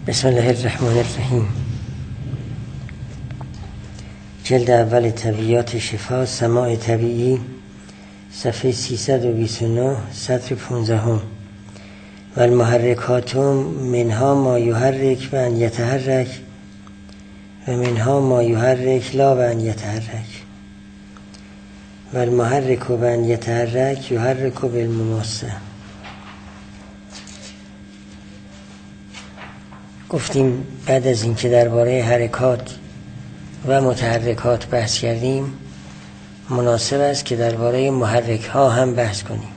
بسم الله الرحمن الرحیم. جلد اول طبیعیات شفا، سماع طبیعی، صفحه 329، سطر 15. و المحرکات منها ما یحرک و ان یتحرک و منها ما یحرک لا و ان یتحرک و المحرک و ان یتحرک یحرک بالمماسه. گفتیم بعد از اینکه درباره حرکات و متحرکات بحث کردیم، مناسب است که درباره محرک ها هم بحث کنیم.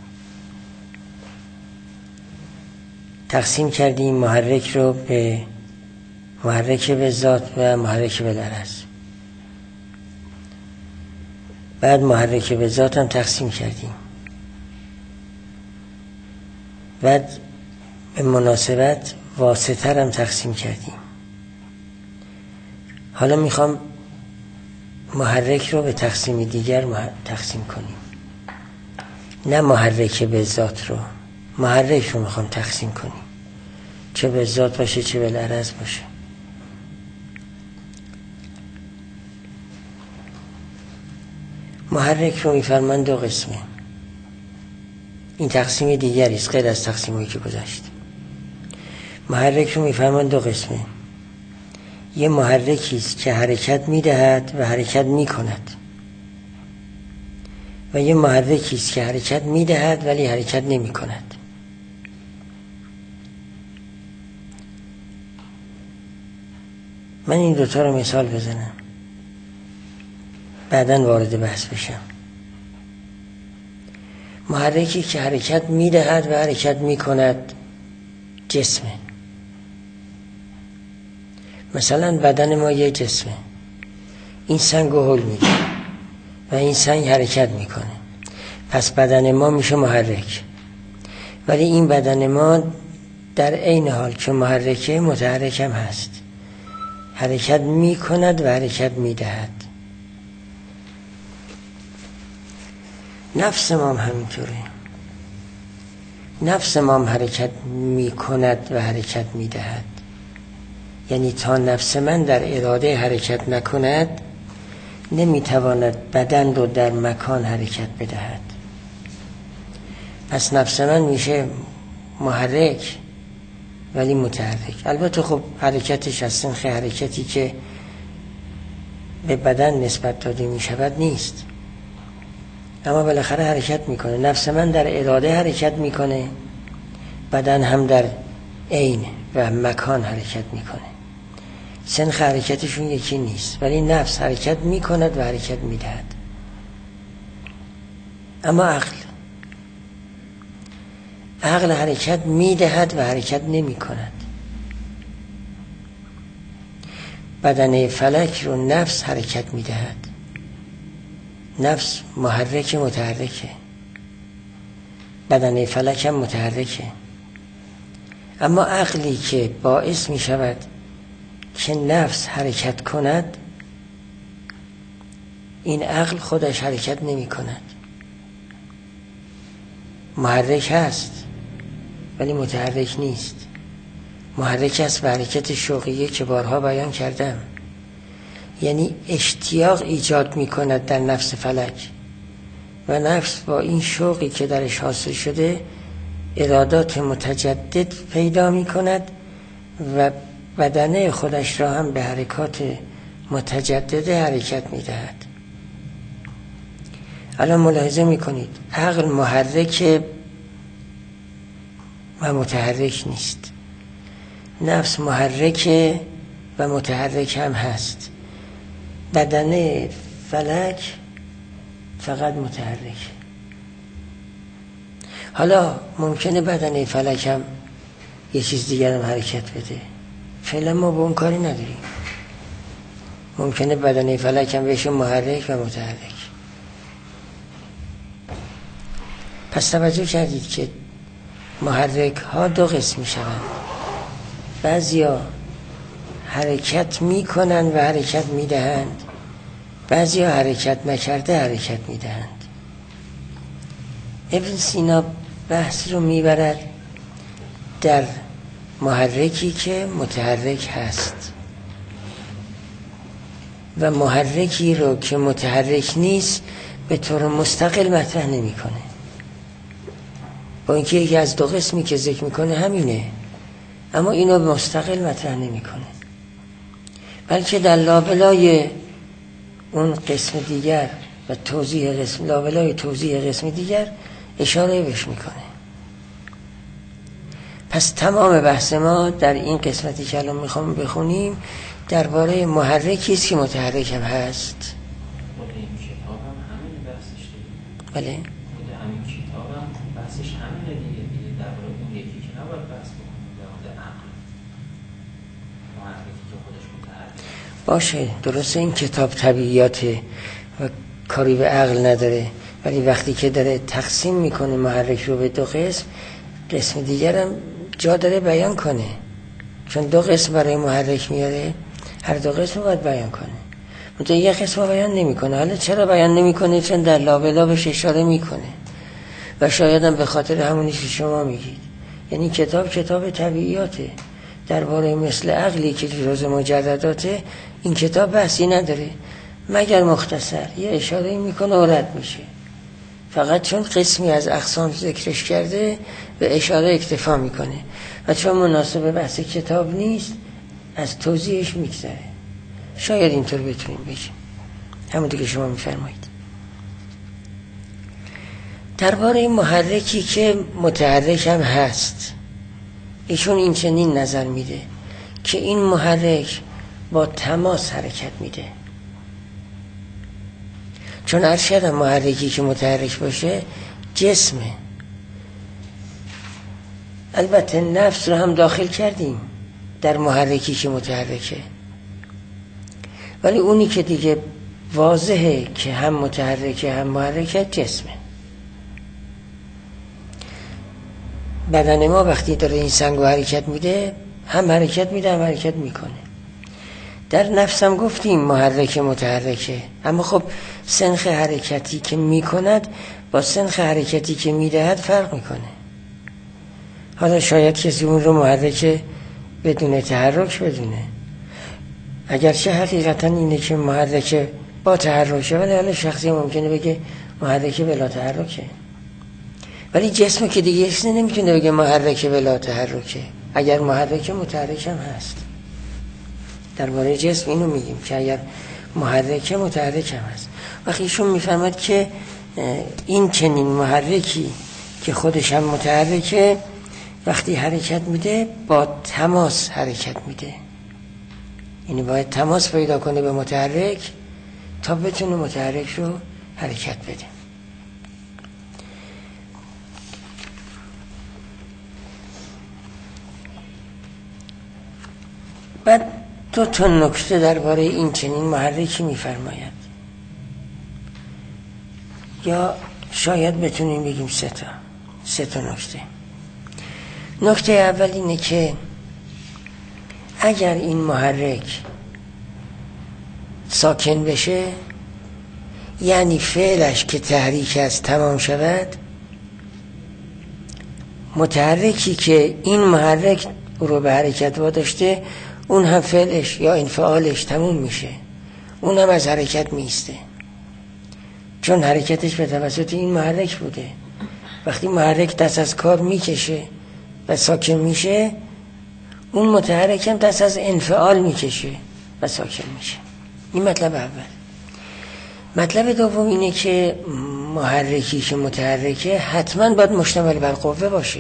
تقسیم کردیم محرک رو به محرک به ذات و محرک به لرز. بعد محرک به ذات هم تقسیم کردیم. بعد به مناسبت واسطه هم تقسیم کردیم. حالا میخوام محرک رو به تقسیم دیگر تقسیم کنیم. نه محرک به ذات رو، محرک رو میخوام تقسیم کنیم، چه به ذات باشه چه به لرز باشه. محرک رو میفرمان دو قسمه. این تقسیم دیگری است غیر از تقسیمایی که گذشت. محرک رو میفرمان دو قسمه. یه محرکی است که حرکت میدهد و حرکت میکند، و یه محرکی است که حرکت میدهد ولی حرکت نمیکند. من این دوتا رو مثال بزنم، بعداً وارد بحث بشم. محرکی که حرکت میدهد و حرکت میکند جسمه. مثلا بدن ما یه جسمه، این سنگ و هل میده و این سنگ حرکت میکنه، پس بدن ما میشه محرک. ولی این بدن ما در عین حال که محرکه متحرک هم هست، حرکت میکند و حرکت میدهد. نفس ما هم همینطوره. نفس ما هم حرکت میکند و حرکت میدهد. یعنی تا نفس من در اراده حرکت نکند، نمیتواند بدن رو در مکان حرکت بدهد. پس نفس من میشه محرک ولی متحرک. البته خب حرکتش از سنخ حرکتی که به بدن نسبت داده میشود نیست، اما بالاخره حرکت میکنه. نفس من در اراده حرکت میکنه، بدن هم در عین و مکان حرکت میکنه. سنخ حرکتشون یکی نیست، ولی نفس حرکت میکند و حرکت میدهد. اما عقل حرکت میدهد و حرکت نمیکند. بدن فلک رو نفس حرکت میدهد. نفس محرک متحرکه، بدن فلک هم متحرکه. اما عقلی که باعث می شود که نفس حرکت کند، این عقل خودش حرکت نمی کند. محرک هست ولی متحرک نیست. محرک است به حرکت شوقیه که بارها بیان کردم. یعنی اشتیاق ایجاد می کند در نفس فلک، و نفس با این شوقی که درش حاصل شده ارادات متجدد پیدا می کند و بدنه خودش را هم به حرکات متجدد حرکت می دهد. الان ملاحظه می کنید عقل محرک و متحرک نیست. نفس محرک و متحرک هم هست. بدنه فلک فقط متحرک. حالا ممکنه بدنه فلک هم یه چیز دیگر هم حرکت بده، فعلا ما به اون کاری نداریم. ممکنه بدنه فلک هم بشه محرک و متحرک. پس توجه کردید که محرک ها دو قسم می شوند. بعضیا حرکت می کنند و حرکت می دهند، بعضیا حرکت نکرده حرکت می دهند. ابن سینا بحث رو می برد در محرکی که متحرک هست و محرکی رو که متحرک نیست به طور مستقل مطرح نمیکنه. با اینکه یکی از دو قسمی که ذکر میکنه همینه، اما اینو مستقل مطرح نمیکنه، بلکه در لابلای اون قسم دیگر و لابلای توضیح قسم دیگر اشاره بهش میکنه. پس تمام بحث ما در این قسمتی که الان میخوام بخونیم درباره محرکی است که متحرک هم هست. این کتاب هم همین بحثش دیگه. بله. همین کتاب هم بحثش همینه دیگه درباره اون یکی که نباید بحث بکنیم در مورد عقل. محرکی که خودش متحرک باشه، درسته این کتاب طبیعیاته و کاری به عقل نداره، ولی وقتی که داره تقسیم میکنه محرک رو به دو قسم دیگر هم جا داره بیان کنه، چون دو قسم برای محرک میاره، هر دو قسم رو باید بیان کنه. منتها یک قسم رو بیان نمیکنه. حالا چرا بیان نمیکنه؟ چون در لابلا بهش اشاره میکنه و شاید هم به خاطر همونی که شما میگید، یعنی کتاب طبیعیاته، درباره مثل عقلی که جزء مجرداته این کتاب بحثی نداره، مگر مختصر یه اشاره میکنه و رد میشه. فقط چون قسمی از اقسام ذکرش کرده به اشاره اکتفا میکنه و چون مناسب بحث کتاب نیست از توضیحش میگذره. شاید اینطور بتونیم بگیم، همونطور که شما میفرمایید. درباره این محرکی که متحرک هم هست، ایشون این چنین نظر میده که این محرک با تماس حرکت میده. چون ارشد محرکی که متحرک باشه جسمه. البته نفس رو هم داخل کردیم در محرکی که متحرکه، ولی اونی که دیگه واضحه که هم متحرکه هم محرکه جسمه. بدن ما وقتی داره این سنگو حرکت میده هم حرکت میده هم حرکت میکنه. در نفس هم گفتیم محرک متحرکه، اما خب سنخ حرکتی که میکند با سنخ حرکتی که میدهد فرق میکنه. حالا شاید کسی اون رو محرک بدون تحرک بدونه، اگرچه حقیقتا اینه که محرک با تحرکه، ولی حالا شخصی ممکنه بگه محرک بلا تحرکه، ولی جسم که دیگه اصلا نمیتونه بگه محرک بلا تحرکه. اگر محرک متحرک هم هست، درباره جسم اینو میگیم که اگر محرک متحرک هم هست. وقتی ایشون میفهمد که این چنین محرکی که خودش هم متحرکه وقتی حرکت میده با تماس حرکت میده، یعنی باید تماس پیدا کنه به متحرک تا بتونه متحرک رو حرکت بده. بعد دو تا نکته درباره این چنین محرکی میفرماید، یا شاید بتونیم بگیم سه تا نکته. نکته اول اینه که اگر این محرک ساکن بشه، یعنی فعلش که تحریک است تمام شود، متحرکی که این محرک رو به حرکت واداشته اون هم فعلش یا انفعالش تموم میشه، اون هم از حرکت میسته، چون حرکتش به توسط این محرک بوده. وقتی محرک دست از کار میکشه و ساکن میشه، اون متحرک هم دست از انفعال میکشه و ساکن میشه. این مطلب اول. مطلب دوم اینه که محرکی که متحرکه حتما باید مشتمل بر قوه باشه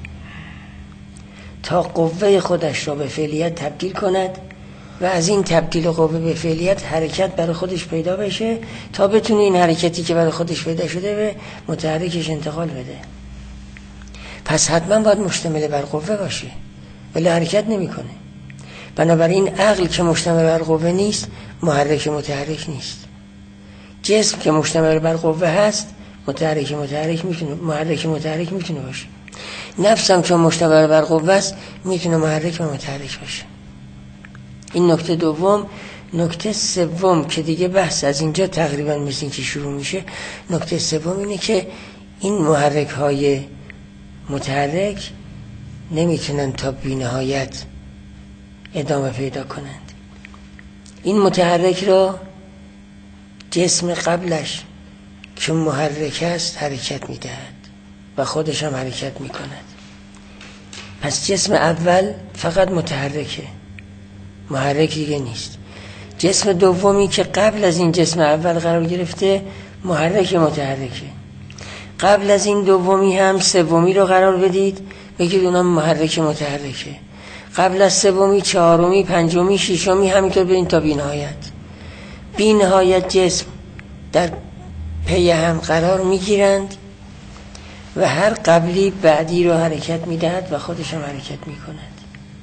تا قوه خودش را به فعلیت تبدیل کند و از این تبدیل قوه به فعلیت حرکت برای خودش پیدا بشه تا بتونه این حرکتی که برای خودش پیدا شده به متحرکش انتقال بده. پس حتما باید مشتمل بر قوه باشه، ولی حرکت نمیکنه. بنابراین عقل که مشتمل بر قوه نیست محرک متحرک نیست. جسم که مشتمل بر قوه هست محرک متحرک میتونه باشه. نفس هم چون مشتمل بر قوه است میتونه محرک و متحرک باشه. این نکته دوم. نکته سوم که دیگه بحث از اینجا تقریبا مثل این که شروع میشه، نکته سوم اینه که این محرک های متحرک نمیتونن تا بی‌نهایت ادامه پیدا کنند. این متحرک را جسم قبلش که محرک است حرکت میدهد و خودش هم حرکت میکند. پس جسم اول فقط متحرکه، محرک دیگه نیست. جسم دومی که قبل از این جسم اول قرار گرفته محرک متحرکه. قبل از این دومی هم سومی رو قرار بدید بگید اونم محرک متحرکه. قبل از سومی چهارمی پنجمی ششمی همینطور برین تا بی‌نهایت. بی‌نهایت جسم در پی هم قرار میگیرند و هر قبلی بعدی رو حرکت میدهد و خودش هم حرکت میکند.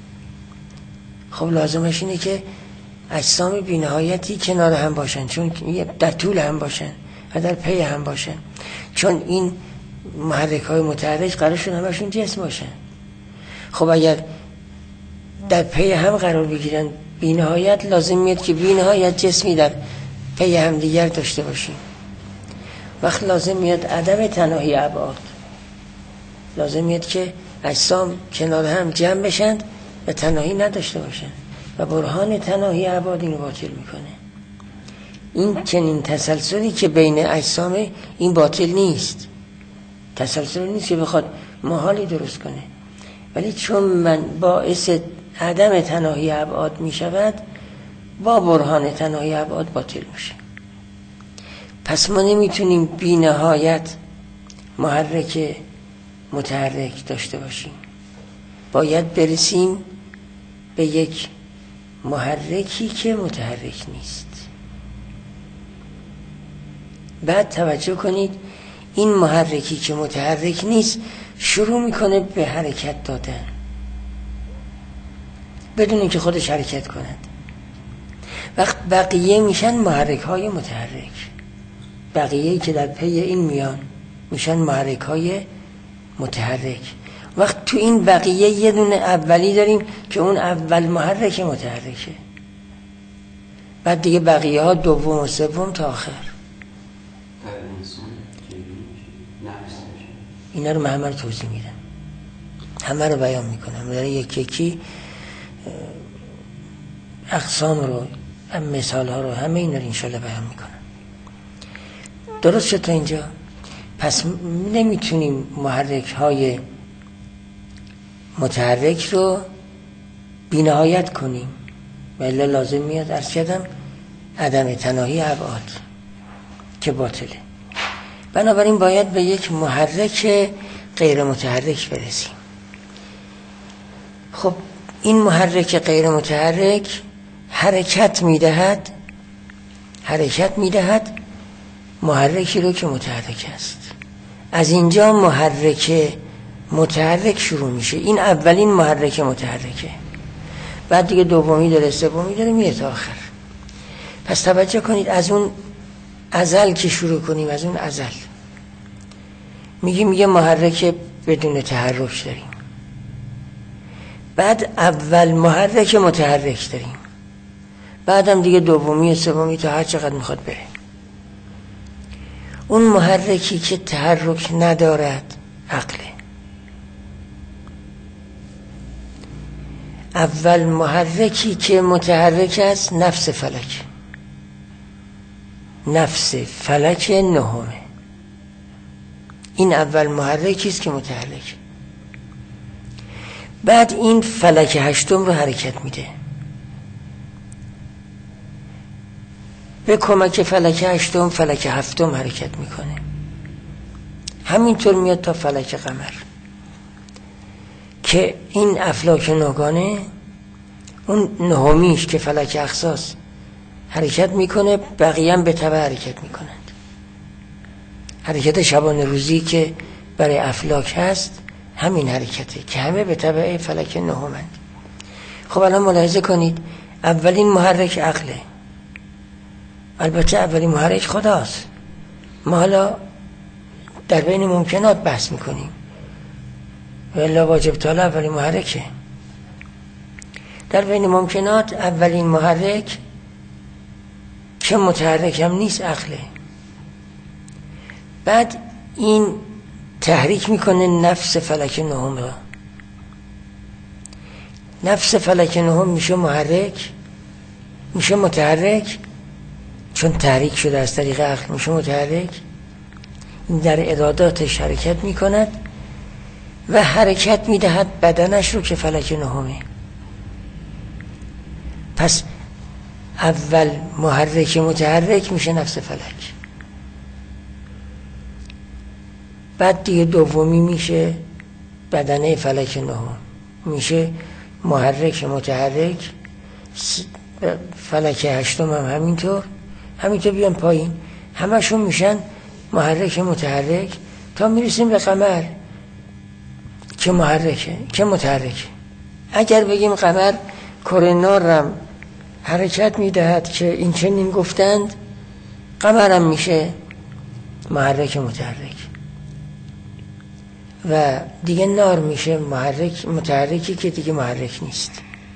خب لازمش اینه که اجسام بی‌نهایتی کنار هم باشن، چون در طول هم باشن و در پی هم باشن، چون این محرک های متحرک قرار شد همشون جسم باشن. خب اگر در پی هم قرار بگیرن بی‌نهایت، لازم میاد که بی‌نهایت جسمی در پی هم دیگر داشته باشیم. وقت لازم میاد عدم تناهی ابعاد، لازم میاد که اجسام کنار هم جمع بشن و تناهی نداشته باشن و برهان تناهی ابعاد اینو باطل میکنه. این چنین تسلسلی که بین اجسام این باطل نیست، تسلسل نیست که بخواد محالی درست کنه، ولی چون من باعث عدم تناهی ابعاد میشود با برهان تناهی ابعاد باطل میشه. پس ما نمیتونیم بی نهایت محرک متحرک داشته باشیم، باید برسیم به یک محرکی که متحرک نیست. بعد توجه کنید این محرکی که متحرک نیست شروع میکنه به حرکت دادن بدون اینکه خودش حرکت کند. وقت بقیه میشن محرک های متحرک، بقیه‌ای که در پی این میان میشن محرک های متحرک. وقت تو این بقیه یه دونه اولی داریم که اون اول محرک متحرکه، بعد دیگه بقیه ها دوم و سوم تا آخر. اینا رو همه رو توضیح میدم، همه رو بیان میکنم، داره یکی یکی اقسام رو، مثال ها رو، همه اینا رو انشالله بیان میکنم. درست شد تا اینجا؟ پس نمیتونیم محرک های متحرک رو بی‌نهایت کنیم، ولی لازم میاد عرض کردم عدم تناهی ابعاد که باطله. بنابراین باید به یک محرک غیر متحرک برسیم. خب این محرک غیر متحرک حرکت میدهد محرکی رو که متحرک است. از اینجا محرک متحرک شروع میشه. این اولین محرک متحرکه، بعد دیگه دومی داره، سومی داره، میره تا آخر. پس توجه کنید از اون ازل که شروع کنیم، از اون ازل میگیم یه محرک بدون تحرک داریم، بعد اول محرک متحرک داریم، بعدم دیگه دومی و سومی تا هر چقدر میخواد بره. اون محرکی که تحرک ندارد عقله. اول محرکی که متحرک است نفس فلک، نفس فلک نهمه. این اول محرکی است که متحرک. بعد این فلک هشتم رو حرکت میده، به کمک فلک هشتم فلک هفتم حرکت میکنه، همینطور میاد تا فلک قمر که این افلاک ناگانه اون نهمیش که فلک اخصاص حرکت میکنه، بقیه هم به تبع حرکت میکنند. حرکت شبانه روزی که برای افلاک هست همین حرکته که همه به تبع فلک نهمند. خب الان ملاحظه کنید اولین محرک عقله، البته اولین محرک خداست. ما حالا در بین ممکنات بحث میکنیم، ولی واجب تعالی اولین محرکه. در بین ممکنات اولین محرک که متحرک هم نیست عقله. بعد این تحریک میکنه نفس فلک نهم را، نفس فلک نهم میشه محرک، میشه متحرک، چون تحریک شده از طریق عقل میشه متحرک. این در اراداتش حرکت میکند و حرکت میدهد بدنش رو که فلک نهمه. پس اول محرک متحرک میشه نفس فلک، بعد دیگه دومی میشه بدنه فلک نهم، میشه محرک متحرک. فلک هشتم هم همینطور بیان پایین، همشون میشن محرک متحرک تا میرسیم به قمر که محرکه که متحرکه. اگر بگیم قمر کره نارم حرکت میدهد که این چنین گفتند، قمرم میشه محرک متحرک و دیگه نار میشه متحرکی که دیگه محرک نیست.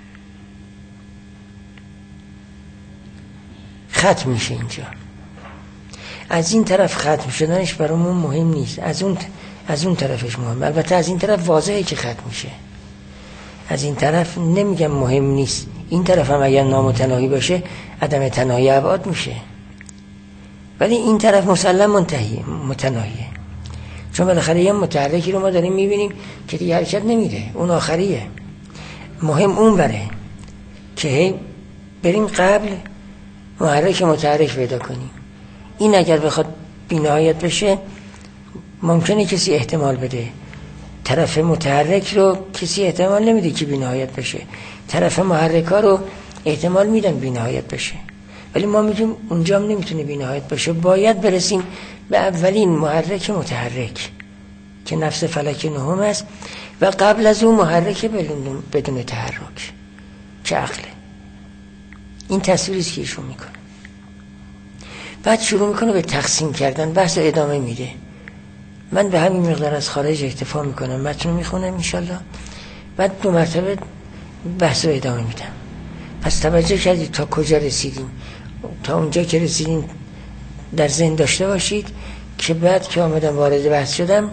ختم میشه اینجا. از این طرف ختم شدنش برامون مهم نیست، از اون طرفش مهم. البته از این طرف واضحه که ختم میشه، از این طرف نمیگم مهم نیست. این طرف هم اگر نامتناهی باشه عدم تناهی ابعاد میشه، ولی این طرف مسلم متناهیه، چون بالاخره یه متحرکی رو ما داریم میبینیم که دیگه حرکت نمیره، اون آخریه. مهم اون بره که بریم قبل محرک متحرک پیدا کنیم. این اگر بخواد بی‌نهایت بشه ممکنه کسی احتمال بده، طرف متحرک رو کسی احتمال نمیده که بی‌نهایت بشه، طرف محرکا رو احتمال میدن بی‌نهایت بشه، ولی ما میگیم اونجا هم نمیتونه بی‌نهایت باشه. باید برسیم به اولین محرک متحرک که نفس فلک نهم است و قبل از اون محرک بدون تحرک که عقله. این تصویریست که ایشون میکنه. بعد شروع میکنه به تقسیم کردن، بحث ادامه میده. من به همین مقدار از خارج اکتفا میکنم، متن رو میخونم انشالله، بعد 2 مرتبه بحث رو ادامه میدم. پس توجه کردید تا کجا رسیدیم، تا اونجا که رسیدیم در ذهن داشته باشید که بعد که آمدم وارد بحث شدم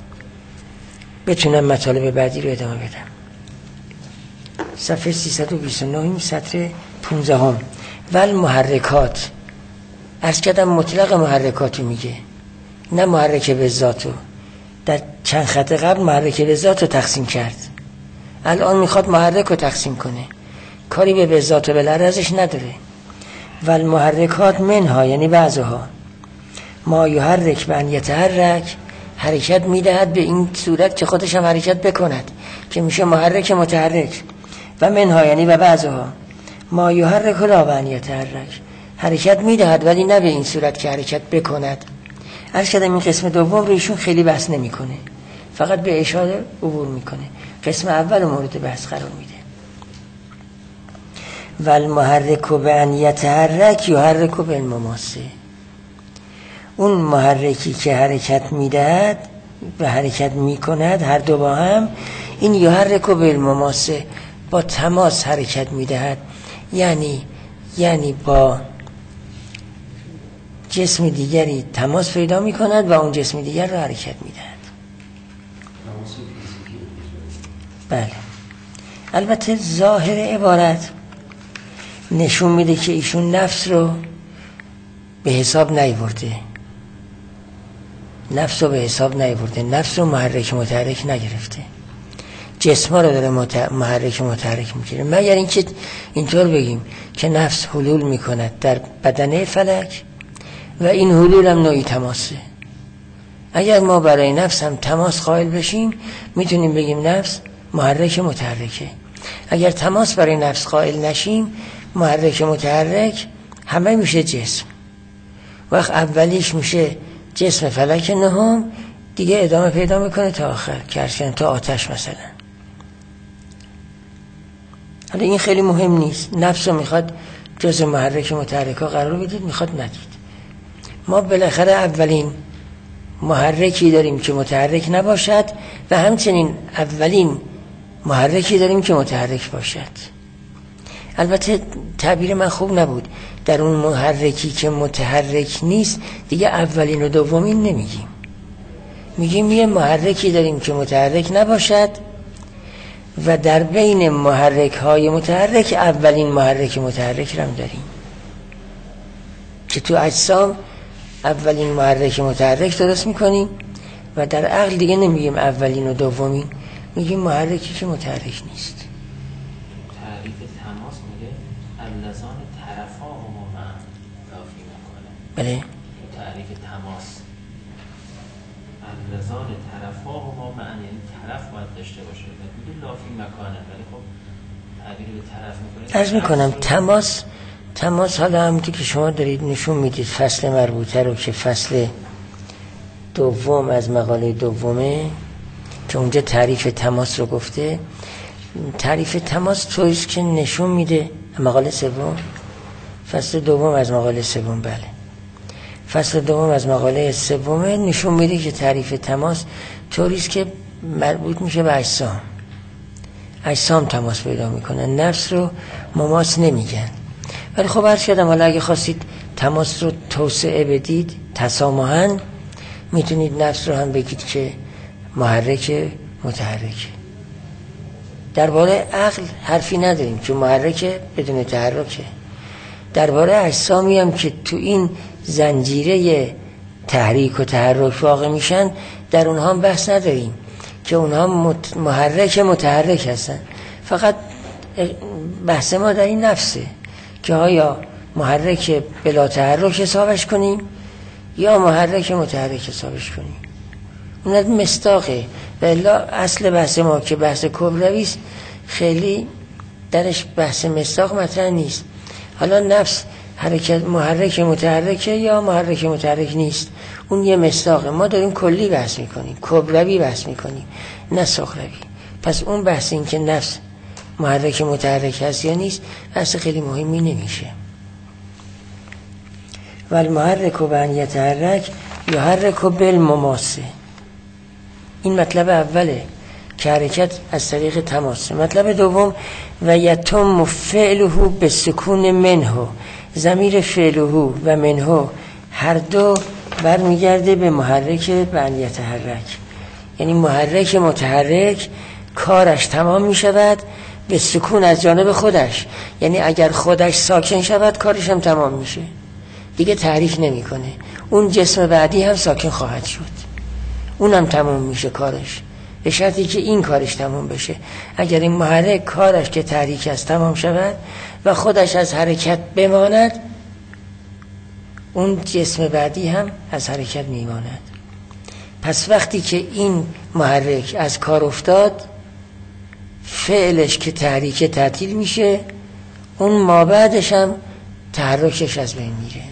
بتونم مطالب بعدی رو ادامه بدم. صفحه 329 سطر 15 ول محرکات. عرض کردم مطلق محرکاتو میگه، نه محرک به ذاتو. در چند خط قبل محرک به ذاتو تقسیم کرد، الان میخواد محرک رو تقسیم کنه، کاری به ذات و بالعرضش نداره. ول محرکات منها یعنی بعضها ما یحرک به ان یتحرک، حرکت میدهد به این صورت که خودش هم حرکت بکند که میشه محرک متحرک. و منها یعنی به بعضها ما یحرک لا به ان یتحرک، حرکت میدهد ولی نه به این صورت که حرکت بکند. عرض کردم این قسم دوم رو ایشون خیلی بحث نمیکنه، فقط به اشاره عبور میکنه، قسم اول مورد بحث قرار میده. ول محرک به ان یتحرک یحرک بالمماسه، اون محرکی که حرکت میدهد و حرکت میکند هر دو با هم، این یحرک بالمماسه با تماس حرکت میدهد، یعنی با جسم دیگری تماس پیدا میکند و اون جسم دیگر رو حرکت میدهد. بله، البته ظاهر عبارت نشون میده که ایشون نفس رو به حساب نیورده، نفس رو محرک متحرک نگرفته، جسما رو داره محرک متحرک میگیره، مگر اینکه اینطور بگیم که نفس حلول میکند در بدنه فلک و این حلول هم نوعی تماسه. اگر ما برای نفس هم تماس قائل بشیم میتونیم بگیم نفس محرک متحرکه. اگر تماس برای نفس قائل نشیم محرک متحرک همه میشه جسم. وقت اولیش میشه جسم فلک نهم، دیگه ادامه پیدا میکنه تا آخر که تا آتش مثلا. حالا این خیلی مهم نیست، نفس رو میخواد جز محرک متحرکا قرار بدید، میخواد ندید. ما بالاخره اولین محرکی داریم که متحرک نباشد و همچنین اولین محرکی داریم که متحرک باشد. البته تعبیر من خوب نبود، در اون محرکی که متحرک نیست دیگه اولین و دومین نمیگیم، میگیم یه محرکی داریم که متحرک نباشد و در بین محرک های متحرک اولین محرک متحرک رو داریم که تو اجسام اولین محرک متحرک درست میکنیم و در عقل دیگه نمیگیم اولین و دومین، میگیم محرکی که متحرک نیست. تعریف تماس میگه اللذان طرفاهما معا لافی مکانه. بله تعریف تماس اللذان طرفاهما معا یعنی طرف باید داشته باشه، میگه لافی مکانه، ولی خب تعبیر به طرف میکنه. عرض میکنم تماس حالا همونطور که شما دارید نشون میدید فصل مربوطه رو که فصل دوم از مقاله دومه که اونجا تعریف تماس رو گفته. تعریف تماس تویست که نشون میده مقاله سوم، فصل دوم از مقاله سوم، بله فصل دوم از مقاله سومه نشون میده که تعریف تماس طوریست که مربوط میشه به اجسام تماس پیدا میکنن، نفس رو مماس نمیگن. ولی خب عرض کردم حالا اگه خواستید تماس رو توسعه بدید تسامحاً میتونید نفس رو هم بگید که محرک متحرک. درباره عقل حرفی نداریم که محرک بدون تحرکه. درباره اجسامی هم که تو این زنجیره تحریک و تحرک واقع میشن در اونها هم بحث نداریم که اونها محرک متحرک هستن. فقط بحث ما در این نفسه که آیا محرک بلا تحرک حسابش کنیم یا محرک متحرک حسابش کنیم. اون مصداقه و الا اصل بحث ما که بحث کبرویست خیلی درش بحث مصداق مطرح نیست. حالا نفس حرکت محرک متحرکه یا محرک متحرک نیست، اون یه مصداقه. ما داریم کلی بحث میکنیم، کبروی بحث میکنیم نه صغروی. پس اون بحث این که نفس محرک متحرک هست یا نیست بحث خیلی مهمی نمیشه. والمحرک و ان یتحرک یحرک بالمماسه. این مطلب اوله که حرکت از طریق تماسه. مطلب دوم و یتم فعله به سکون منه. ضمیر فعله و منه هر دو برمیگرده به محرک به ان یتحرک، یعنی محرک متحرک کارش تمام می شود به سکون از جانب خودش، یعنی اگر خودش ساکن شود کارش هم تمام میشه، دیگه تحریک نمیکنه. اون جسم بعدی هم ساکن خواهد شد، اونم تمام میشه کارش، به شرطی که این کارش تمام بشه. اگر این محرک کارش که تحریک است تمام شود و خودش از حرکت بماند، اون جسم بعدی هم از حرکت میماند. پس وقتی که این محرک از کار افتاد، فعلش که تحریک تعطیل میشه، اون مابعدش هم تحرکش از بین میره.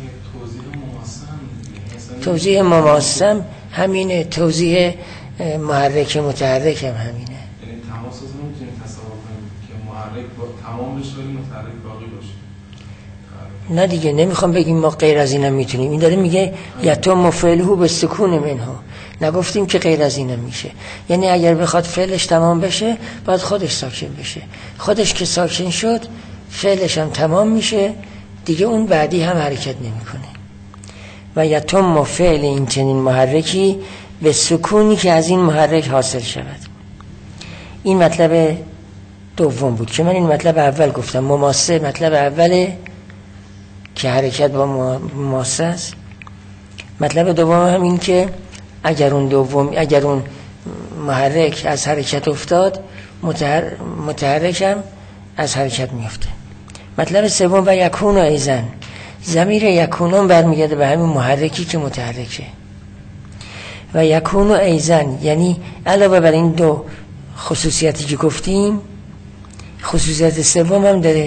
توضیح مماسم همینه، توضیح محرک متحرک هم همینه. یعنی تماس رو نمیتونیم تصور کنیم که محرک تمام بشه ولی متحرک باقی باشه. نه دیگه نمیخوام بگیم ما غیر از اینم میتونیم. این داره میگه یتم فعله به سکون منه، نگفتیم که غیر از اینم میشه. یعنی اگر بخواد فعلش تمام بشه باید خودش ساکن بشه، خودش که ساکن شد فعلش هم تمام میشه، دیگه اون بعدی هم حرکت نمیکنه. و یتم فعل این چنین محرکی به سکونی که از این محرک حاصل شود. این مطلب دوم بود که من این مطلب اول گفتم. مماسه مطلب اوله که حرکت با مماسه است. مطلب دوم هم این که اگر اون محرک از حرکت افتاد، متحرک هم از حرکت میفته. مطلب سوم و یکون ایزن، ضمیر یکونون برمیگرده به همین محرکی که متحرکه. و یکون ایزن یعنی علاوه بر این دو خصوصیتی که گفتیم، خصوصیت سوم هم داره.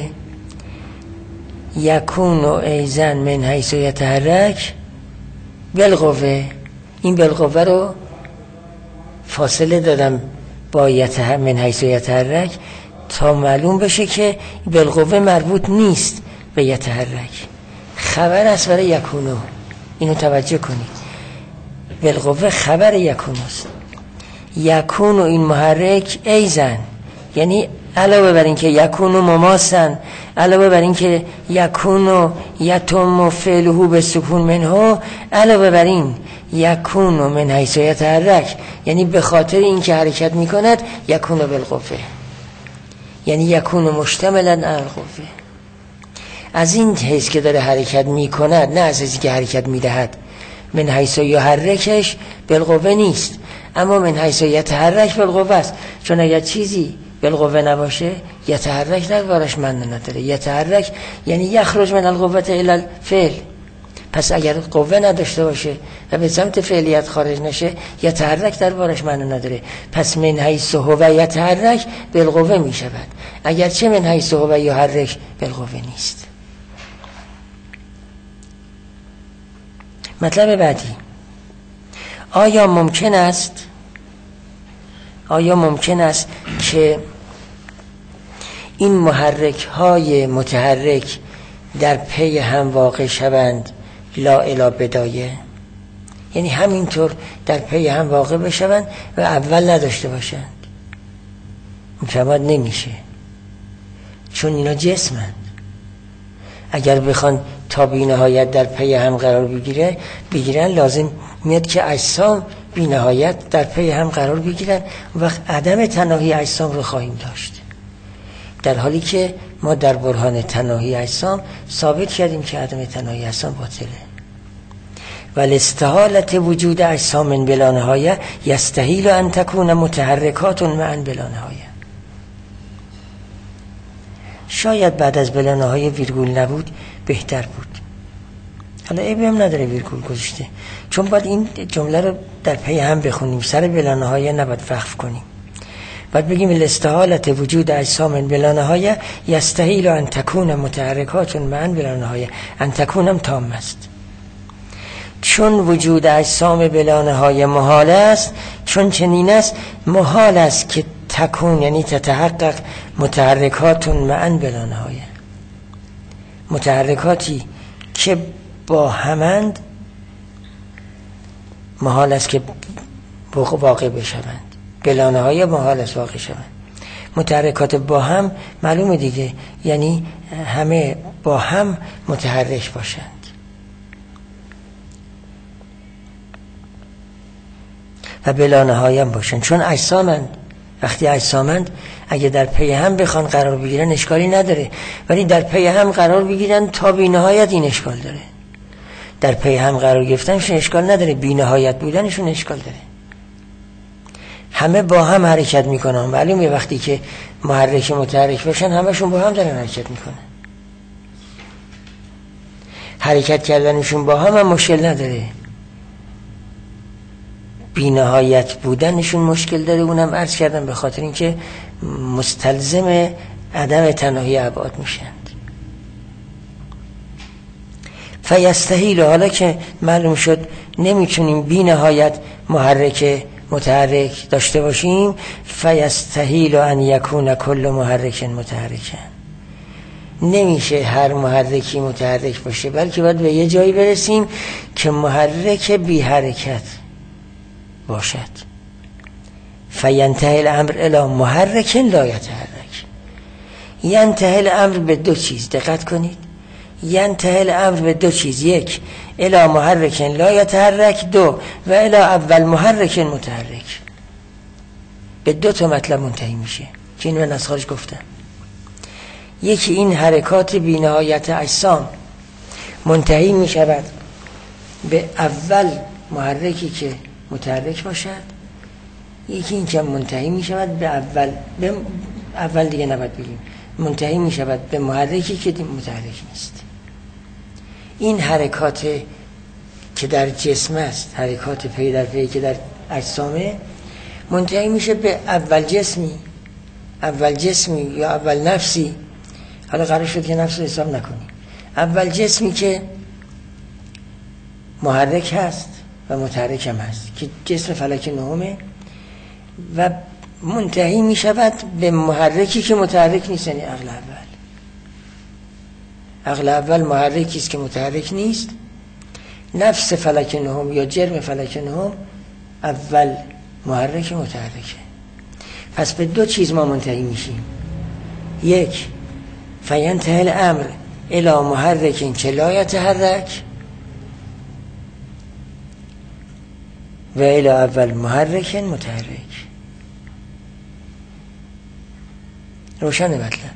یکون ایزن من حیث یتحرک بالقوه. این بالقوه رو فاصله دادم با من حیث یتحرک تا معلوم بشه که بالقوه مربوط نیست به یتحرک، خبر است برای یکونو. اینو توجه کنید، بالقوه خبر یکونو است. یکونو این محرک ایزن یعنی علاوه بر این که یکونو مماسن، علاوه بر این که یکونو یتم فعله به سکون منه، علاوه بر این یکونو من حیث یتحرک یعنی به خاطر این که حرکت میکند یکونو بالقوه. یعنی یکون مشتملا علی القوه. از این حیث که داره حرکت میکند، نه از حیثی که حرکت میدهد. من حیث یحرکش بالقوه نیست، اما من حیث یتحرک بالقوه است. چون اگر چیزی بالقوه نباشه یتحرک دربارش معنی نداره. یتحرک یعنی یخرج من القوه الی الفعل. پس اگر قوه نداشته باشه و به سمت فعلیت خارج نشه یتحرک دربارش معنی نداره. پس من حیث هو یتحرک بالقوه می شود، اگرچه من حیث هو یحرک بالقوه نیست. مطلب بعدی، آیا ممکن است که این محرک های متحرک در پی هم واقع شوند لا الی بدایه؟ یعنی همینطور در پی هم واقع بشوند و اول نداشته باشند؟ مفهمات نمیشه، چون اینا جسمند. اگر بخوان تا بی نهایت در پی هم قرار بگیرن لازم میاد که اجسام بی نهایت در پی هم قرار بگیرن، وقت عدم تناهی اجسام رو خواهیم داشت. در حالی که ما در برهان تناهی اجسام ثابت کردیم که عدم تناهی اجسام باطله. والاستحالة وجود اجسام بلا نهایه یستحیل ان تکون متحرکات معا بلا نهایه. شاید بعد از بلا نهایه ویرگول نبود بهتر بود. حالا عیبی هم نداره ویرگول گذاشته، چون باید این جمله رو در پی هم بخونیم، سر بلا نهایه نباید وقف کنیم. باید بگیم الاستحالة وجود اجسام بلا نهایه یستحیل ان تکون متحرکات معا بلا نهایه. ان تکونم تام است، چون وجود اجسام بلا نهایه محال است، چون چنین است محال است که تکون یعنی تتحقق متحرکات معا بلا نهایه. متحرکاتی که با همند محال است که واقع بشوند، بلا نهایه محال است واقع شوند. متحرکات با هم معلومه دیگه، یعنی همه با هم متحرک باشند. و بلا نهایه باشند، چون اجسامند. وقتی اجسامند اگه در پی هم بخوان قرار بگیرن اشکالی نداره، ولی در پی هم قرار بگیرن تا بی نهایت این اشکال داره. در پی هم قرار گرفتنشون اشکال نداره، بی نهایت بودنشون اشکال داره. همه با هم حرکت میکنن، معلومه وقتی که محرک متحرک باشن همشون با هم دارن حرکت میکنن. حرکت کردنشون با هم مشکل نداره، بی نهایت بودنشون مشکل داره. اونم عرض کردم به خاطر اینکه مستلزم عدم تناهی ابعاد میشند. فیستحیل، حالا که معلوم شد نمیتونیم بی نهایت محرک متحرک داشته باشیم، فیستحیل ان یکون کل محرک متحرکن. نمیشه هر محرکی متحرک باشه، بلکه باید به یه جایی برسیم که محرک بی حرکت باشد. فینتهی الامر الی محرک لا یتحرک. ینتهی الامر به دو چیز، دقت کنید، ینتهی الامر به دو چیز: یک الی محرک لا یتحرک، دو و الی اول محرک متحرک. به دو تا مطلب منتهی میشه که این من از خارج گفتم. یکی این حرکات بی نهایت اجسام منتهی میشود به اول محرکی که متحرک باشد، یکی این که منتهی می شود به اول دیگه نباید بگیم، منتهی می شود به محرکی که متحرک نیست. این حرکات که در جسم است، حرکات پی در پی که در اجسامه، منتهی میشه به اول جسمی یا اول نفسی. حالا قرار شد که نفس رو حساب نکنیم. اول جسمی که محرک هست و متحرک هم هست که جسم فلک نهمه، و منتهی می شود به محرکی که متحرک نیست، یعنی عقل اول محرکی است که متحرک نیست. نفس فلک نهم یا جرم فلک نهم اول محرک متحرکه. پس به دو چیز ما منتهی میشیم: یک فینتهی الامر الی محرک که لا یتحرک، و الی اول محرک متحرک. روشن مطلب.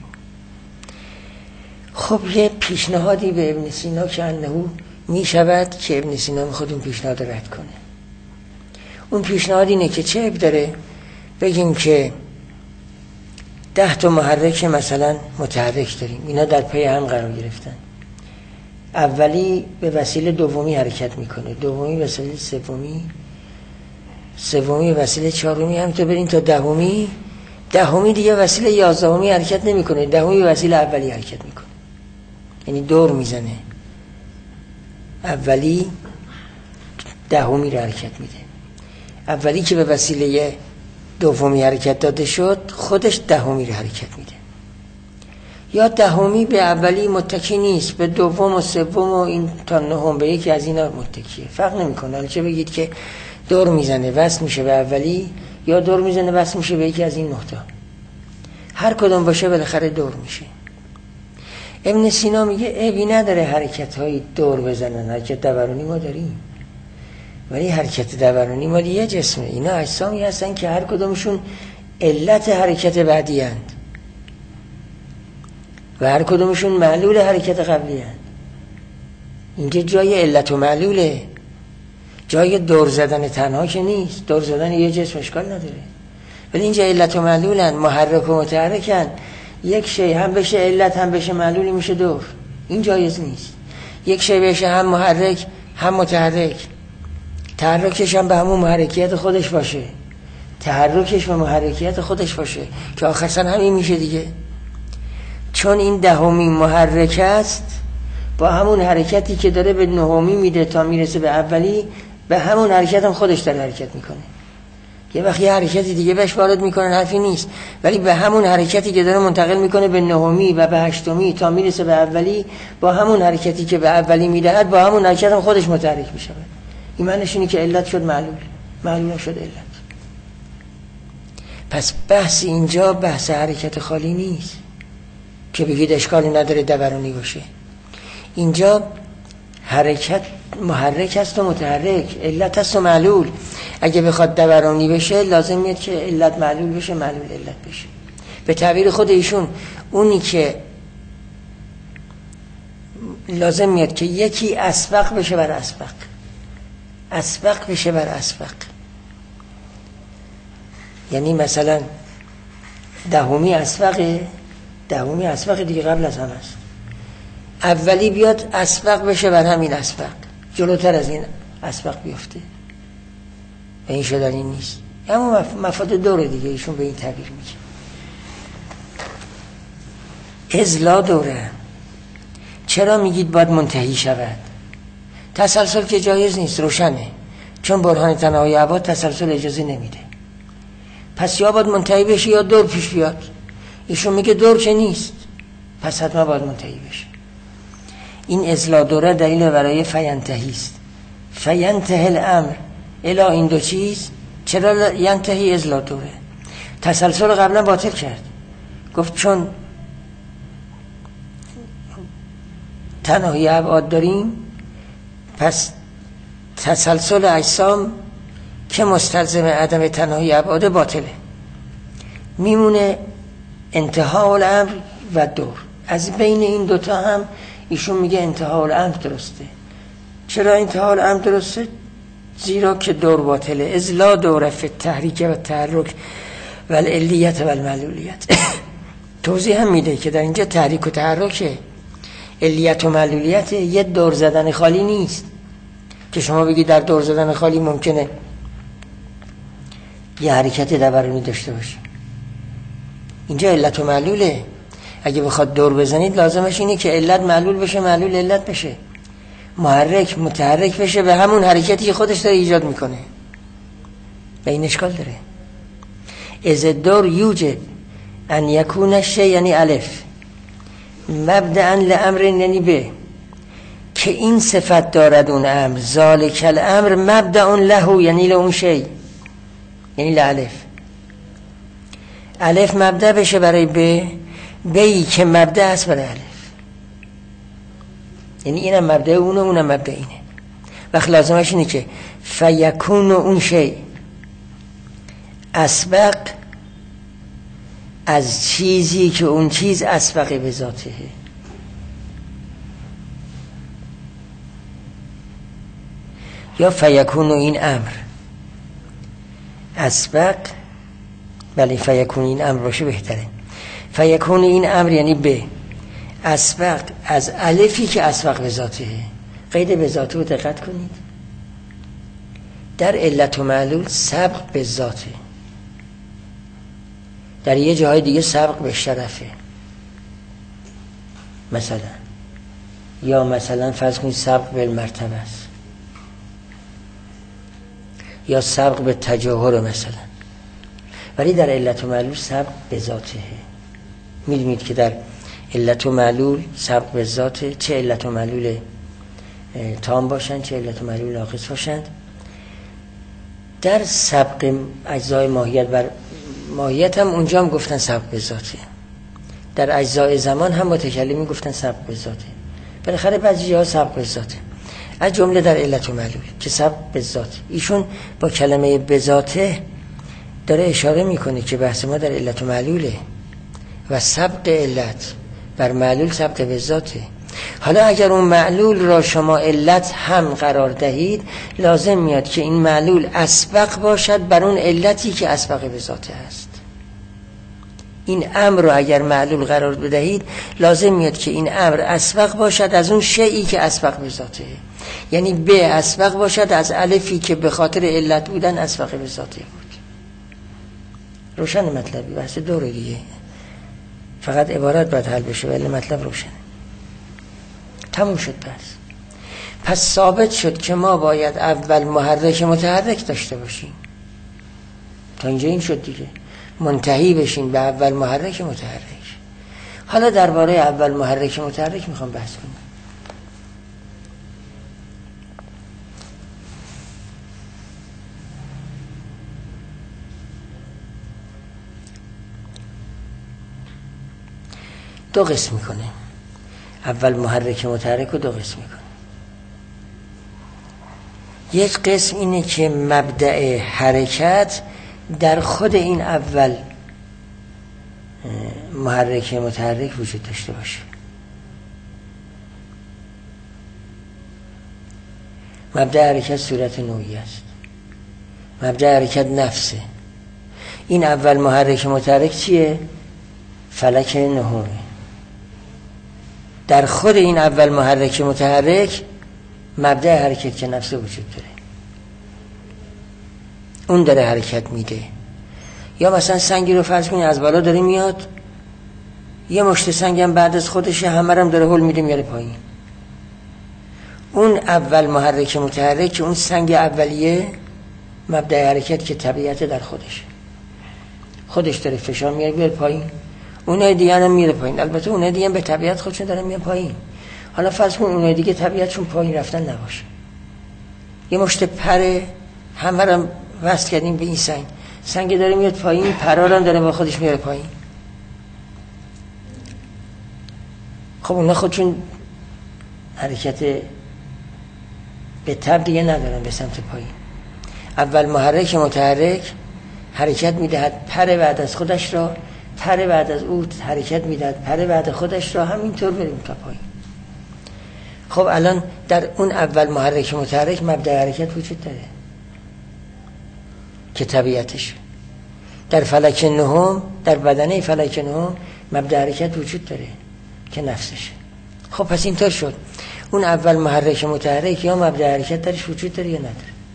خب یه پیشنهادی به ابن سینا که انه می شود که ابن سینا میخواد اون پیشنهاد رد کنه. اون پیشنهاد اینه که چه عیب داره بگیم که 10 تا محرک مثلا متحرک داریم، اینا در پی هم قرار گرفتن، اولی به وسیله دومی حرکت میکنه، دومی به وسیله سومی به وسیله چهارمی، همینطور بریم تا دهمی دیگه وسیله 11 حرکت نمیکنه، دهمی به وسیله اولی حرکت میکنه، یعنی دور میزنه، اولی دهمی رو حرکت میده. اولی که به وسیله دومی حرکت داده شد خودش دهمی رو حرکت میده. یا دهمی به اولی متکی نیست، به دوم و سوم و این تا نهم به یکی از اینا متکیه، فرق نمیکنه. حالا چه بگید که دور میزنه وصل میشه به اولی، یا دور میزنه وصل میشه به یکی از این نقطه، هر کدوم باشه بالاخره دور میشه. ابن سینا میگه عیبی نداره حرکت های دور بزنن، حرکت دورانی ما داریم، ولی حرکت دورانی مال یه جسمه، اینا اجسامی هستن که هر کدومشون علت حرکت بعدی هستند و هر کدومشون معلول حرکت قبلی هستند. اینجا جای علت و معلوله، جای دور زدن تنها که نیست، دور زدن یه جسم اشکال نداره، ولی اینجا علت و معلولن، محرک و متحرکن، یک شی هم بشه علت هم بشه معلولی میشه دور، این جایز نیست. یک شی بشه هم محرک هم متحرک، تحرکش هم به همون محرکیت خودش باشه، تحرکش به محرکیت خودش باشه که آخرسن همین میشه دیگه. چون این دهمی محرک است، با همون حرکتی که داره به نهمی میده تا میرسه به اولی، به همون حرکت هم خودش داره حرکت میکنه. یه وقت یه حرکتی دیگه بهش وارد میکنه حرفی نیست، ولی به همون حرکتی که داره منتقل میکنه به نهمی و به هشتمی تا میرسه به اولی، با همون حرکتی که به اولی میدهد با همون حرکت هم خودش متحرک میشه. این معنیش اینه که علت شد معلول شد علت. پس بحث اینجا بحث حرکت خالی نیست که بگید اشکالی نداره دورانی باشه. اینجا حرکت محرک است و متحرک، علت است و معلول. اگه بخواد دورانی بشه لازم میاد که علت معلول بشه، معلول علت بشه. به تعبیر خود ایشون اونی که لازم میاد که یکی اسبق بشه بر اسبق بشه بر اسبق. یعنی مثلا دهمی اسبق دیگه قبل از هم است، اولی بیاد اسبق بشه بر همین اسبق، جلوتر از این اسبق بیفته، و این شدنی نیست. همون مفاد دوره دیگه ایشون به این تعبیر میگه. ازلا دوره چرا میگید باید منتهی شود؟ تسلسل که جایز نیست، روشنه، چون برهان تناهی ابعاد تسلسل اجازه نمیده. پس یا باید منتهی بشه یا دور پیش بیاد. ایشون میگه دور که نیست، پس حتما باید منتهی بشه. این ازلا دوره دلیل برای فینتهی است. فینتهی الامر الا این دو چیز. چرا ینتهی ازلا دوره؟ تسلسل قبلا باطل کرد، گفت چون تناهی ابعاد داریم پس تسلسل اجسام که مستلزم عدم تناهی ابعاد باطله، میمونه انتها الامر و دور. از بین این دوتا هم ایشون میگه انتها الامر درسته. چرا انتها الامر درسته؟ زیرا که دور باطله. از لا دوره فی التحریک و التحرک و العلیت و المعلولیت. توضیح هم میده که در اینجا تحریک و تحرکه، علیت و معلولیت، یه دور زدن خالی نیست که شما بگید در دور زدن خالی ممکنه یه حرکت دورانی داشته باشه. اینجا علت و معلوله. اگه بخواد دور بزنید لازمش اینه که علت معلول بشه، معلول علت بشه، محرک متحرک بشه به همون حرکتی که خودش داره ایجاد میکنه. و این اشکال داره. از دور یوجد ان یکون شی، یعنی الف، مبدأ لامر، یعنی به، که این صفت دارد اون امر، ذالک الامر مبدأ له، یعنی لون شی، یعنی لالف. الف مبدأ بشه برای به، بی که مبدأ است برای الف، یعنی اینم مبدأ اونه، اونم مبدأ اینه. وقت لازمش اینه که فیکون اون شی اسبق از چیزی که اون چیز اسبق به ذاته. یا فیکون این امر اسبق، بله فیکون این امر باشه بهتره. فیکون این امر یعنی به اسبق از الفی که اسبق به ذاته. قید به ذاته رو دقت کنید، در علت و معلول سبق به ذاته، در یه جای دیگه سبق به شرفه. مثلا یا مثلا فرض کنید سبق به مرتبه است، یا سبق به تجاهر مثلا. ولی در علت و معلول سبق به ذاته. میدونید که در علت و معلول سبق به ذاته، چه علت و معلول تام باشند چه علت و معلول ناقص باشند. در سبق اجزای ماهیت بر ماهیت هم اونجا هم گفتن سبق به ذاته، در اجزای زمان هم متکلمی گفتن سبق به ذاته. بالاخره بعضی جاها سبق به ذاته، از جمله در علت و معلول که سبق به ذاته. ایشون با کلمه به ذاته داره اشاره میکنه که بحث ما در علت و معلوله و سبق علت بر معلول سبق به ذاته. حالا اگر اون معلول را شما علت هم قرار دهید، لازم میاد که این معلول اسبق باشد بر اون علتی که اسبق به ذاته است. این امر رو اگر معلول قرار بدهید، لازم میاد که این امر اسبق باشد از اون شیئی که اسبق به ذاته، یعنی به اسبق باشد از الفی که به خاطر علت بودن اسبق به ذاته بود. روشن مطلبی؟ بحث دوره دیگه، فقط عبارت باید حل بشه ولی مطلب روشنه. تموم شد پس ثابت شد که ما باید اول محرک متحرک داشته باشیم. تا اینجا این شد دیگه، منتهی بشین به اول محرک متحرک. حالا درباره اول محرک متحرک میخوام بحث کنم. دو قسم میکنه اول محرک متحرک رو، دو قسم میکنه. یک قسم اینه که مبدأ حرکت در خود این اول محرک متحرک وجود داشته باشه. مبدأ حرکت صورت نوعی است، مبدأ حرکت نفسه. این اول محرک متحرک چیه؟ فلک نهمه. در خود این اول محرک متحرک مبدأ حرکت که نفسه وجود داره، اون داره حرکت میده. یا مثلا سنگی رو فرض کنید از بالا داره میاد، یه مشت سنگ هم بعد از خودشه، همه هم داره هل میده میاره پایین. اون اول محرک متحرک، اون سنگ اولیه مبدأ حرکت که طبیعت در خودش داره فشار میاره بیاره پایین، اونای دیگه هم میره پایین. البته اونای دیگه هم به طبیعت خودشون دارن میان پایین. حالا فرض کن اونای دیگه طبیعتشون پایین رفتن نباشه، یه مشت پره همه رو وصل کردیم به این سنگ داره میاد پایین، پرا هم داره با خودش میاره پایین. خب اونا خودشون حرکت به تبع دیگه ندارن به سمت پایین. اول محرک متحرک حرکت میدهد پر بعد از خودش را، پر بعد از او حرکت میدهد پر بعد خودش را، همینطور بریم تا پایین. خب الان در اون اول محرک متحرک مبدأ حرکت وجود داره که طبیعتش. در فلک نهم، در بدنه فلک نهم مبدأ حرکت وجود داره که نفسشه. خب پس اینطور شد اون اول محرک متحرک یا مبدأ حرکت درش وجود داره یا نداره؟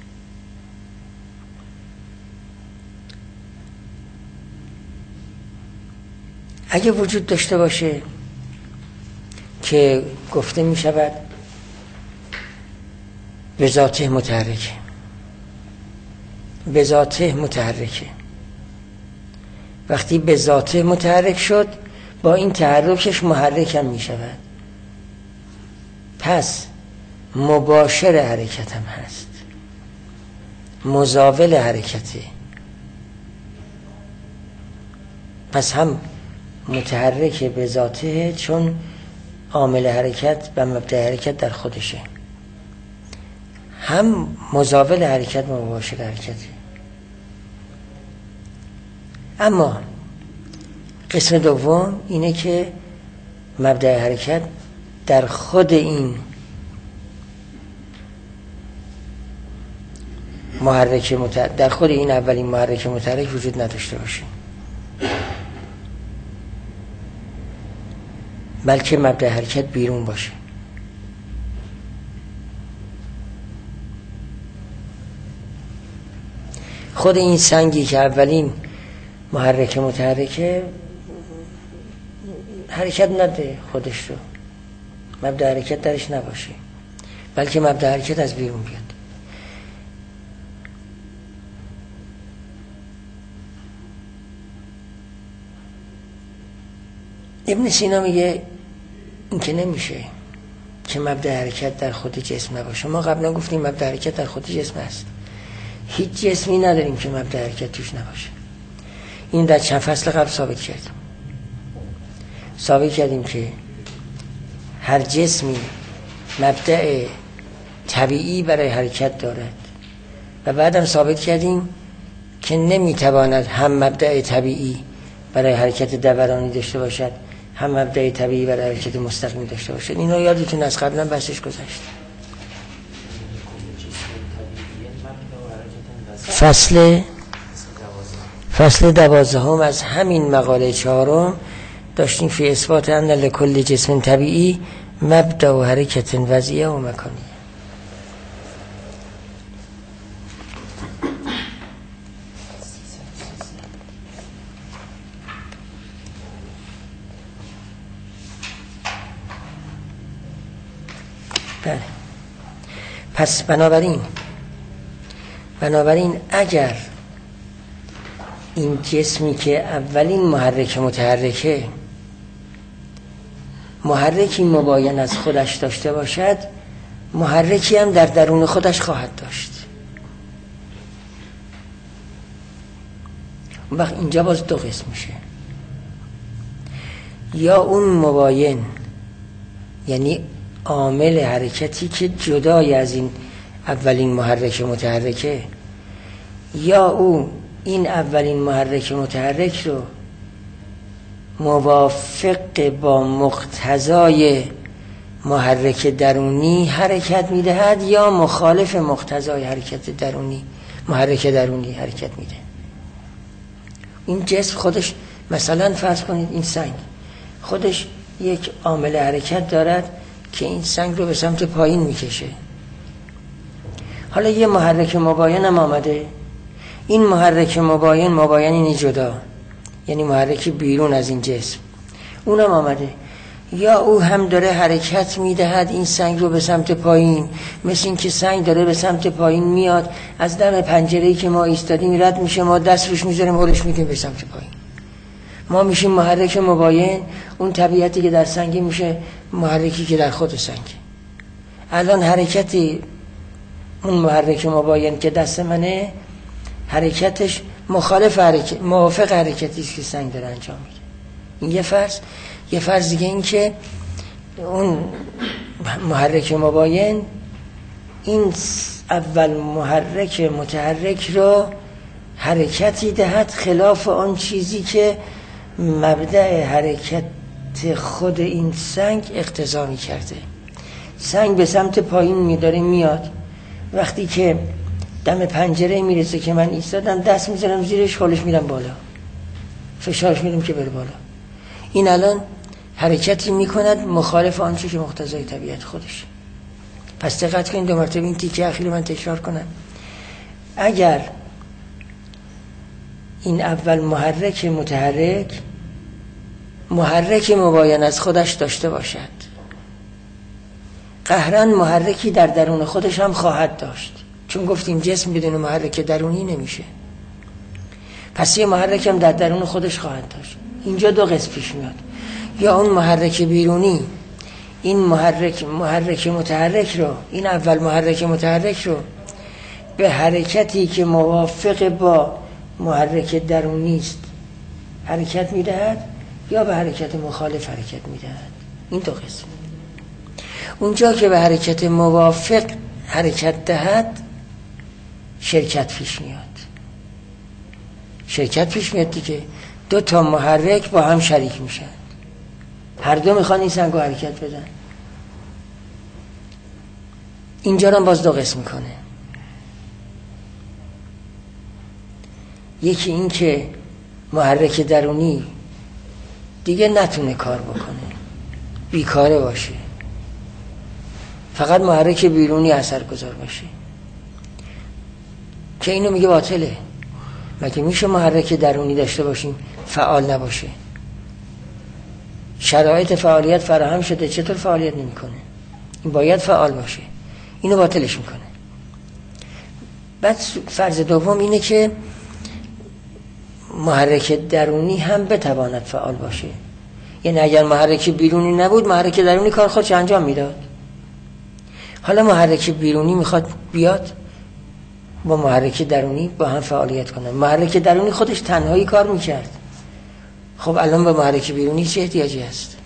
اگه وجود داشته باشه که گفته می شود به ذاته متحرکه، به ذاته متحرکه. وقتی به ذاته متحرک شد با این تحرکش محرک هم می شود، پس مباشر حرکت هم هست، مزاول حرکته. پس هم متحرک به ذاته چون عامل حرکت و مبدأ حرکت در خودشه، هم مزاول حرکت و مباشر حرکته. اما قسم دوم اینه که مبدأ حرکت در خود این در خود این اولین محرک متحرک وجود نداشته باشه، بلکه مبدأ حرکت بیرون باشه. خود این سنگی که اولین محرک متحرکه حرکت نده خودش رو، مبدأ حرکت درش نباشه، بلکه مبدأ حرکت از بیرون بیاد. ابن سینا میگه این که نمیشه که مبدأ حرکت در خود جسم نباشه. ما قبلا گفتیم مبدأ حرکت در خود جسم هست، هیچ جسمی نداریم که مبدأ حرکت توش نباشه. این در چند فصل قبل ثابت کردیم که هر جسمی مبدأ طبیعی برای حرکت دارد و بعدم ثابت کردیم که نمیتواند هم مبدأ طبیعی برای حرکت دورانی داشته باشد، هم مبدأ طبیعی برای حرکت مستقیمی داشته باشد. اینو یادتون از قبلا بحثش گذشت. فصل 12 از همین مقاله 4 داشتیم فی اثبات ان لکل جسم طبیعی مبدأ و حرکت وضعیه و مکانی. بله. پس بنابراین اگر این جسمی که اولین محرک متحرکه محرکی مباین از خودش داشته باشد، محرکی هم در درون خودش خواهد داشت. اون وقت اینجا باز دو قسم میشه، یا اون مباین یعنی عامل حرکتی که جدای از این اولین محرک متحرکه، یا او این اولین محرک متحرک رو موافق با مقتضای محرک درونی حرکت میدهد یا مخالف مقتضای حرکت درونی محرک درونی حرکت میده. این جسم خودش، مثلا فرض کنید این سنگ خودش یک عامل حرکت دارد که این سنگ رو به سمت پایین میکشه. حالا یه محرک مباین هم آمده، این محرک مباین یعنی جدا، یعنی محرک بیرون از این جسم، اونم آمده، یا او هم داره حرکت میدهد این سنگ رو به سمت پایین، مثل این که سنگ داره به سمت پایین میاد، از دم پنجره‌ای که ما ایستادیم رد میشه، ما دست روش میذاریم هولش میدیم به سمت پایین، ما میشیم محرک مباین. اون طبیعتی که در سنگ میشه محرکی که در خود سنگ. الان حرکتی اون محرک مباین که دست منه، حرکتش موافق حرکتی است که سنگ داره انجام میده. این یه فرض دیگه این که اون محرک مباین این اول محرک متحرک رو حرکتی دهد خلاف آن چیزی که مبدأ حرکت خود این سنگ اقتضا می کرده. سنگ به سمت پایین میداره میاد، وقتی که دم پنجره میرسه که من ایستادم دست میذارم زیرش، خالش میرم بالا، فشارش میدم که بره بالا. این الان حرکتی میکند مخالف آنچه که مقتضای طبیعت خودش. پس دقت کنید، دو مرتبه این تیکه اخیر من تکرار کنم. اگر این اول محرک مباین از خودش داشته باشد، قهرن محرکی در درون خودش هم خواهد داشت، چون گفتیم جسم بدون محرک درونی نمیشه. پس یه محرک هم در درون خودش خواهد داشت. اینجا دو قسم پیش میاد، یا اون محرک بیرونی این محرک متحرک رو، این اول محرک متحرک رو به حرکتی که موافق با محرک درونی است حرکت میدهد، یا به حرکت مخالف حرکت میدهد. این دو قسم. اونجا که به حرکت موافق حرکت دهد شرکت پیش میاد دیگه. دو تا محرک با هم شریک میشن، هر دو میخوان این سنگو حرکت بدن. اینجا رو باز دو قسم میکنه. یکی این که محرک درونی دیگه نتونه کار بکنه، بیکاره باشه، فقط محرک بیرونی اثرگذار باشه، که اینو میگه باطله. مگه میشه محرک درونی داشته باشیم فعال نباشه؟ شرایط فعالیت فراهم شده، چطور فعالیت نمیکنه؟ این باید فعال باشه، اینو باطلش میکنه. بعد فرض دوم اینه که محرک درونی هم بتواند فعال باشه. یعنی اگر محرک بیرونی نبود، محرک درونی کار خودش انجام میداد. حالا محرک بیرونی میخواد بیاد با محرک درونی با هم فعالیت کنه. محرک درونی خودش تنهایی کار میکرد، خب الان به محرک بیرونی چه احتیاجی هست؟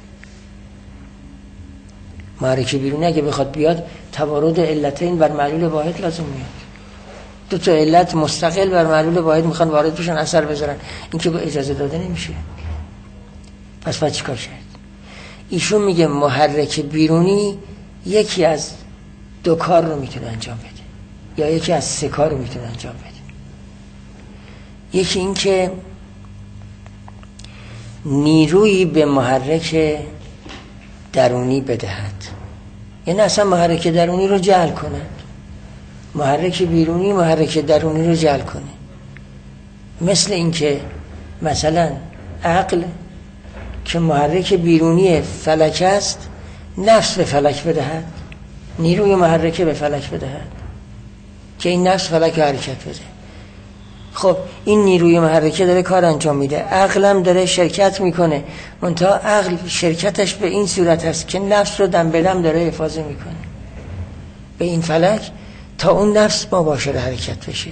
محرک بیرونی اگه بخواد بیاد، توارد علتین بر معلول واحد لازم میاد. دو تا علت مستقل بر معلول واحد میخوان وارد بشن، اثر بذارن، این که اجازه داده نمیشه. پس باید چیکار کرد؟ ایشون میگه محرک بیرونی یکی از دو کار رو میتونه انجام بده، یا یکی از سه کار رو میتونه انجام بده. یکی این که نیرویی به محرک درونی بدهد، یعنی اصلا محرک درونی رو جعل کنه، محرک بیرونی محرک درونی رو جعل کنه. مثل این که مثلا عقل که محرک بیرونی فلک است، نفس به فلک بدهد، نیروی محرکه به فلک بدهد که این نفس فلک حرکت بده. خب این نیروی محرکه داره کار انجام میده، عقلم داره شرکت میکنه، منتها عقل شرکتش به این صورت هست که نفس رو دم به دم داره حفاظت میکنه به این فلک تا اون نفس مباشر حرکت بشه.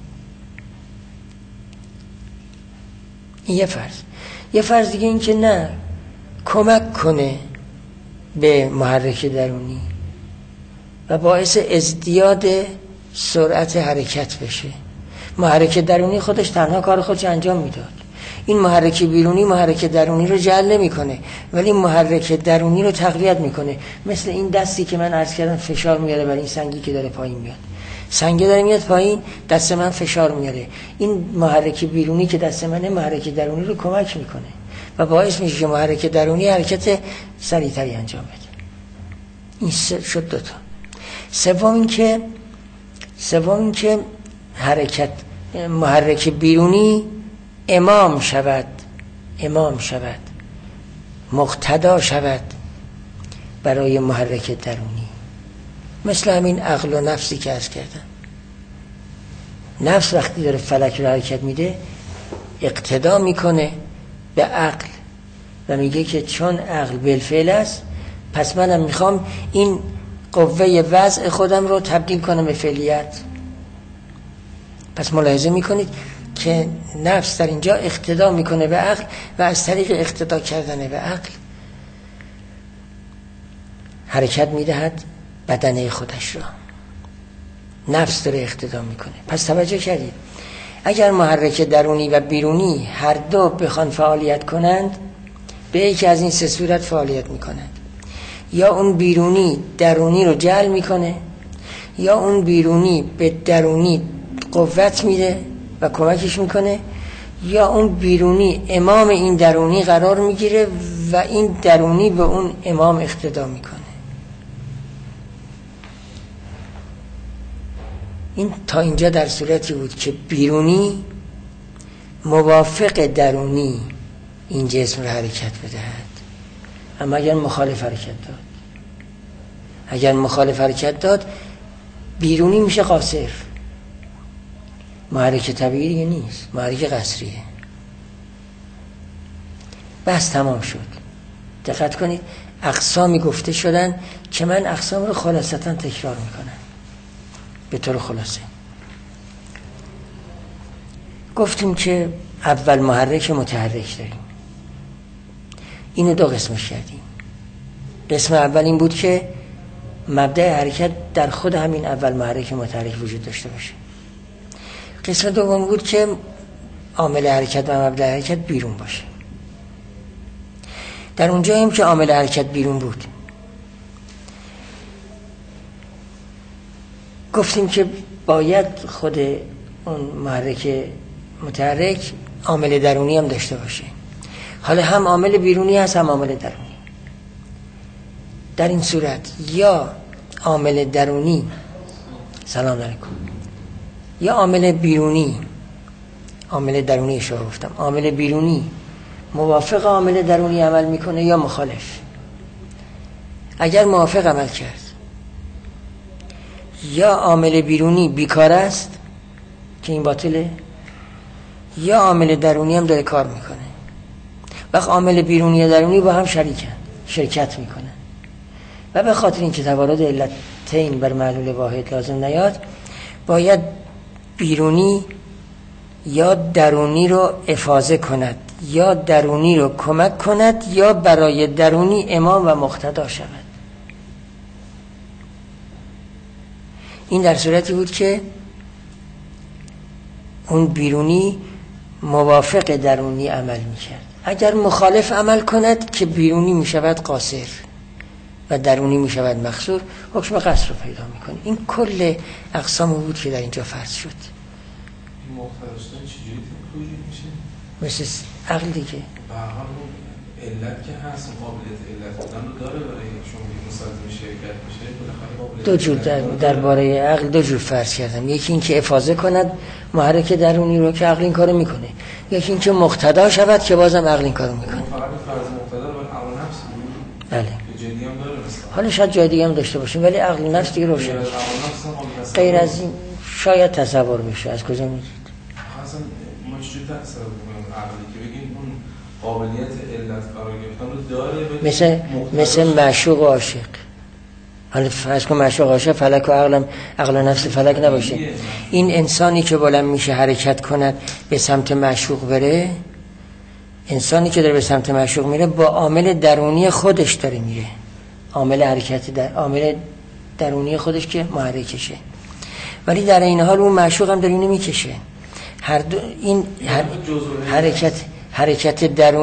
این یه فرض. یه فرض دیگه این که نه، کمک کنه به محرک درونی و باعث ازدیاد سرعت حرکت بشه. محرک درونی خودش تنها کار خودش انجام میداد، این محرک بیرونی محرک درونی رو جعل میکنه، ولی محرک درونی رو تقویت میکنه. مثل این دستی که من عرض کردم فشار میاره بر این سنگی که داره پایین میاد، سنگی داره میاد پایین، دست من فشار میاره، این محرک بیرونی که دست منه محرک درونی رو کمک میکنه و باعث میشه که محرک درونی حرکت سریعتری انجام بده. این شد دوتا. سوم این که حرکت محرک بیرونی امام شود، مقتدا شود برای محرک درونی. مثل همین عقل و نفسی که عرض کردم. نفس وقتی داره فلک رو حرکت میده، اقتدا میکنه به عقل و میگه که چون عقل بالفعل است، پس منم میخوام این قوه وضع خودم رو تبدیل کنم به فعلیت. پس ملاحظه میکنید که نفس در اینجا اقتدا میکنه به عقل و از طریق اقتدا کردن به عقل حرکت میدهد بدنه خودش را. نفس داره اقتدا میکنه. پس توجه کردید، اگر محرک درونی و بیرونی هر دو بخوان فعالیت کنند، به یکی از این سه صورت فعالیت میکنند. یا اون بیرونی درونی رو جعل میکنه، یا اون بیرونی به درونی قوت میده و کمکش میکنه، یا اون بیرونی امام این درونی قرار میگیره و این درونی به اون امام اقتدا میکنه. این تا اینجا در صورتی بود که بیرونی موافق درونی این جسم رو حرکت بدهد. اما اگر مخالف حرکت داد، بیرونی میشه قاصر، محرک طبیعی دیگه نیست، محرک قصریه. بس تمام شد. دقت کنید، اقسامی گفته شدن که من اقسام رو خلاصتا تکرار میکنم. به طور خلاصه گفتیم که اول محرک متحرک داریم، اینو دو قسمش کردیم. قسم اول این بود که مبدأ حرکت در خود همین اول محرک متحرک وجود داشته باشه. قسم دوم بود که عامل حرکت و مبدأ حرکت بیرون باشه. در اونجاییم که عامل حرکت بیرون بود گفتیم که باید خود اون محرک متحرک عامل درونی هم داشته باشه. حالا هم عامل بیرونی هست هم عامل درونی. در این صورت یا عامل درونی سلام علیکم یا عامل بیرونی، عامل درونی اشاره گفتم، عامل بیرونی موافق عامل درونی عمل میکنه یا مخالف. اگر موافق عمل کرد یا عامل بیرونی بیکار است که این باطله، یا عامل درونی هم داره کار میکنه. وقت عامل بیرونی و درونی با هم شرکت میکنن و به خاطر اینکه توارد علتین بر معلول واحد لازم نیاد باید بیرونی یا درونی رو افاضه کند یا درونی رو کمک کند یا برای درونی امام و مقتدا شود. این در صورتی بود که اون بیرونی موافق درونی عمل میکرد. اگر مخالف عمل کند که بیرونی میشود قاصر و درونی میشود مقصور، حکم قصر رو پیدا میکنه. این کل اقسام بود که در اینجا فرض شد. این مقتضاش چجوری توجیه میشه؟ مثل عقل دیگه. به هر حال علت که هست قابلیت علت بودن رو داره برای شما مستلزم شرکت میشه. دو جور درباره عقل دو جور فرض کردم. یکی این که افاضه کند محرک درونی رو که عقل این کارو میکنه، یکی این که مقتدا شود که بازم عقل این کارو میکنه. فقط فرض مقتدا رو عقل نفس بود. بله. که جدی هم داره مثلا. حالا شاید جای دیگه هم داشته باشیم ولی عقل نفس دیگه روشن. غیر از این شاید تصور بشه. از کجا میگید؟ اصلا ما چجوری تصور میکنیم عقلی که بگیم اون قابلیت علت قرار گرفتن رو داره مثل معشوق و عاشق. حالا فرض کن معشوق عاشق فلک و عقل و نفس فلک نباشه. این انسانی که بلند میشه حرکت کند به سمت معشوق بره، انسانی که داره به سمت معشوق میره با عامل درونی خودش داره میره، عامل حرکت عامل درونی خودش که محرکشه، ولی در این حال اون معشوق هم داره اینو میکشه. هر دو این حرکت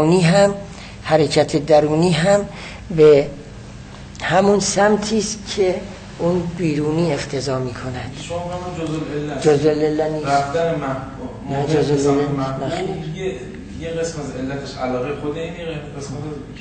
درونی هم به همون سمتی است که اون بیرونی اقتضا می‌کند. شما هم جزء العله نیست. رفتن نه جزء العله یه قسم از علتش علاقه خود این قسمت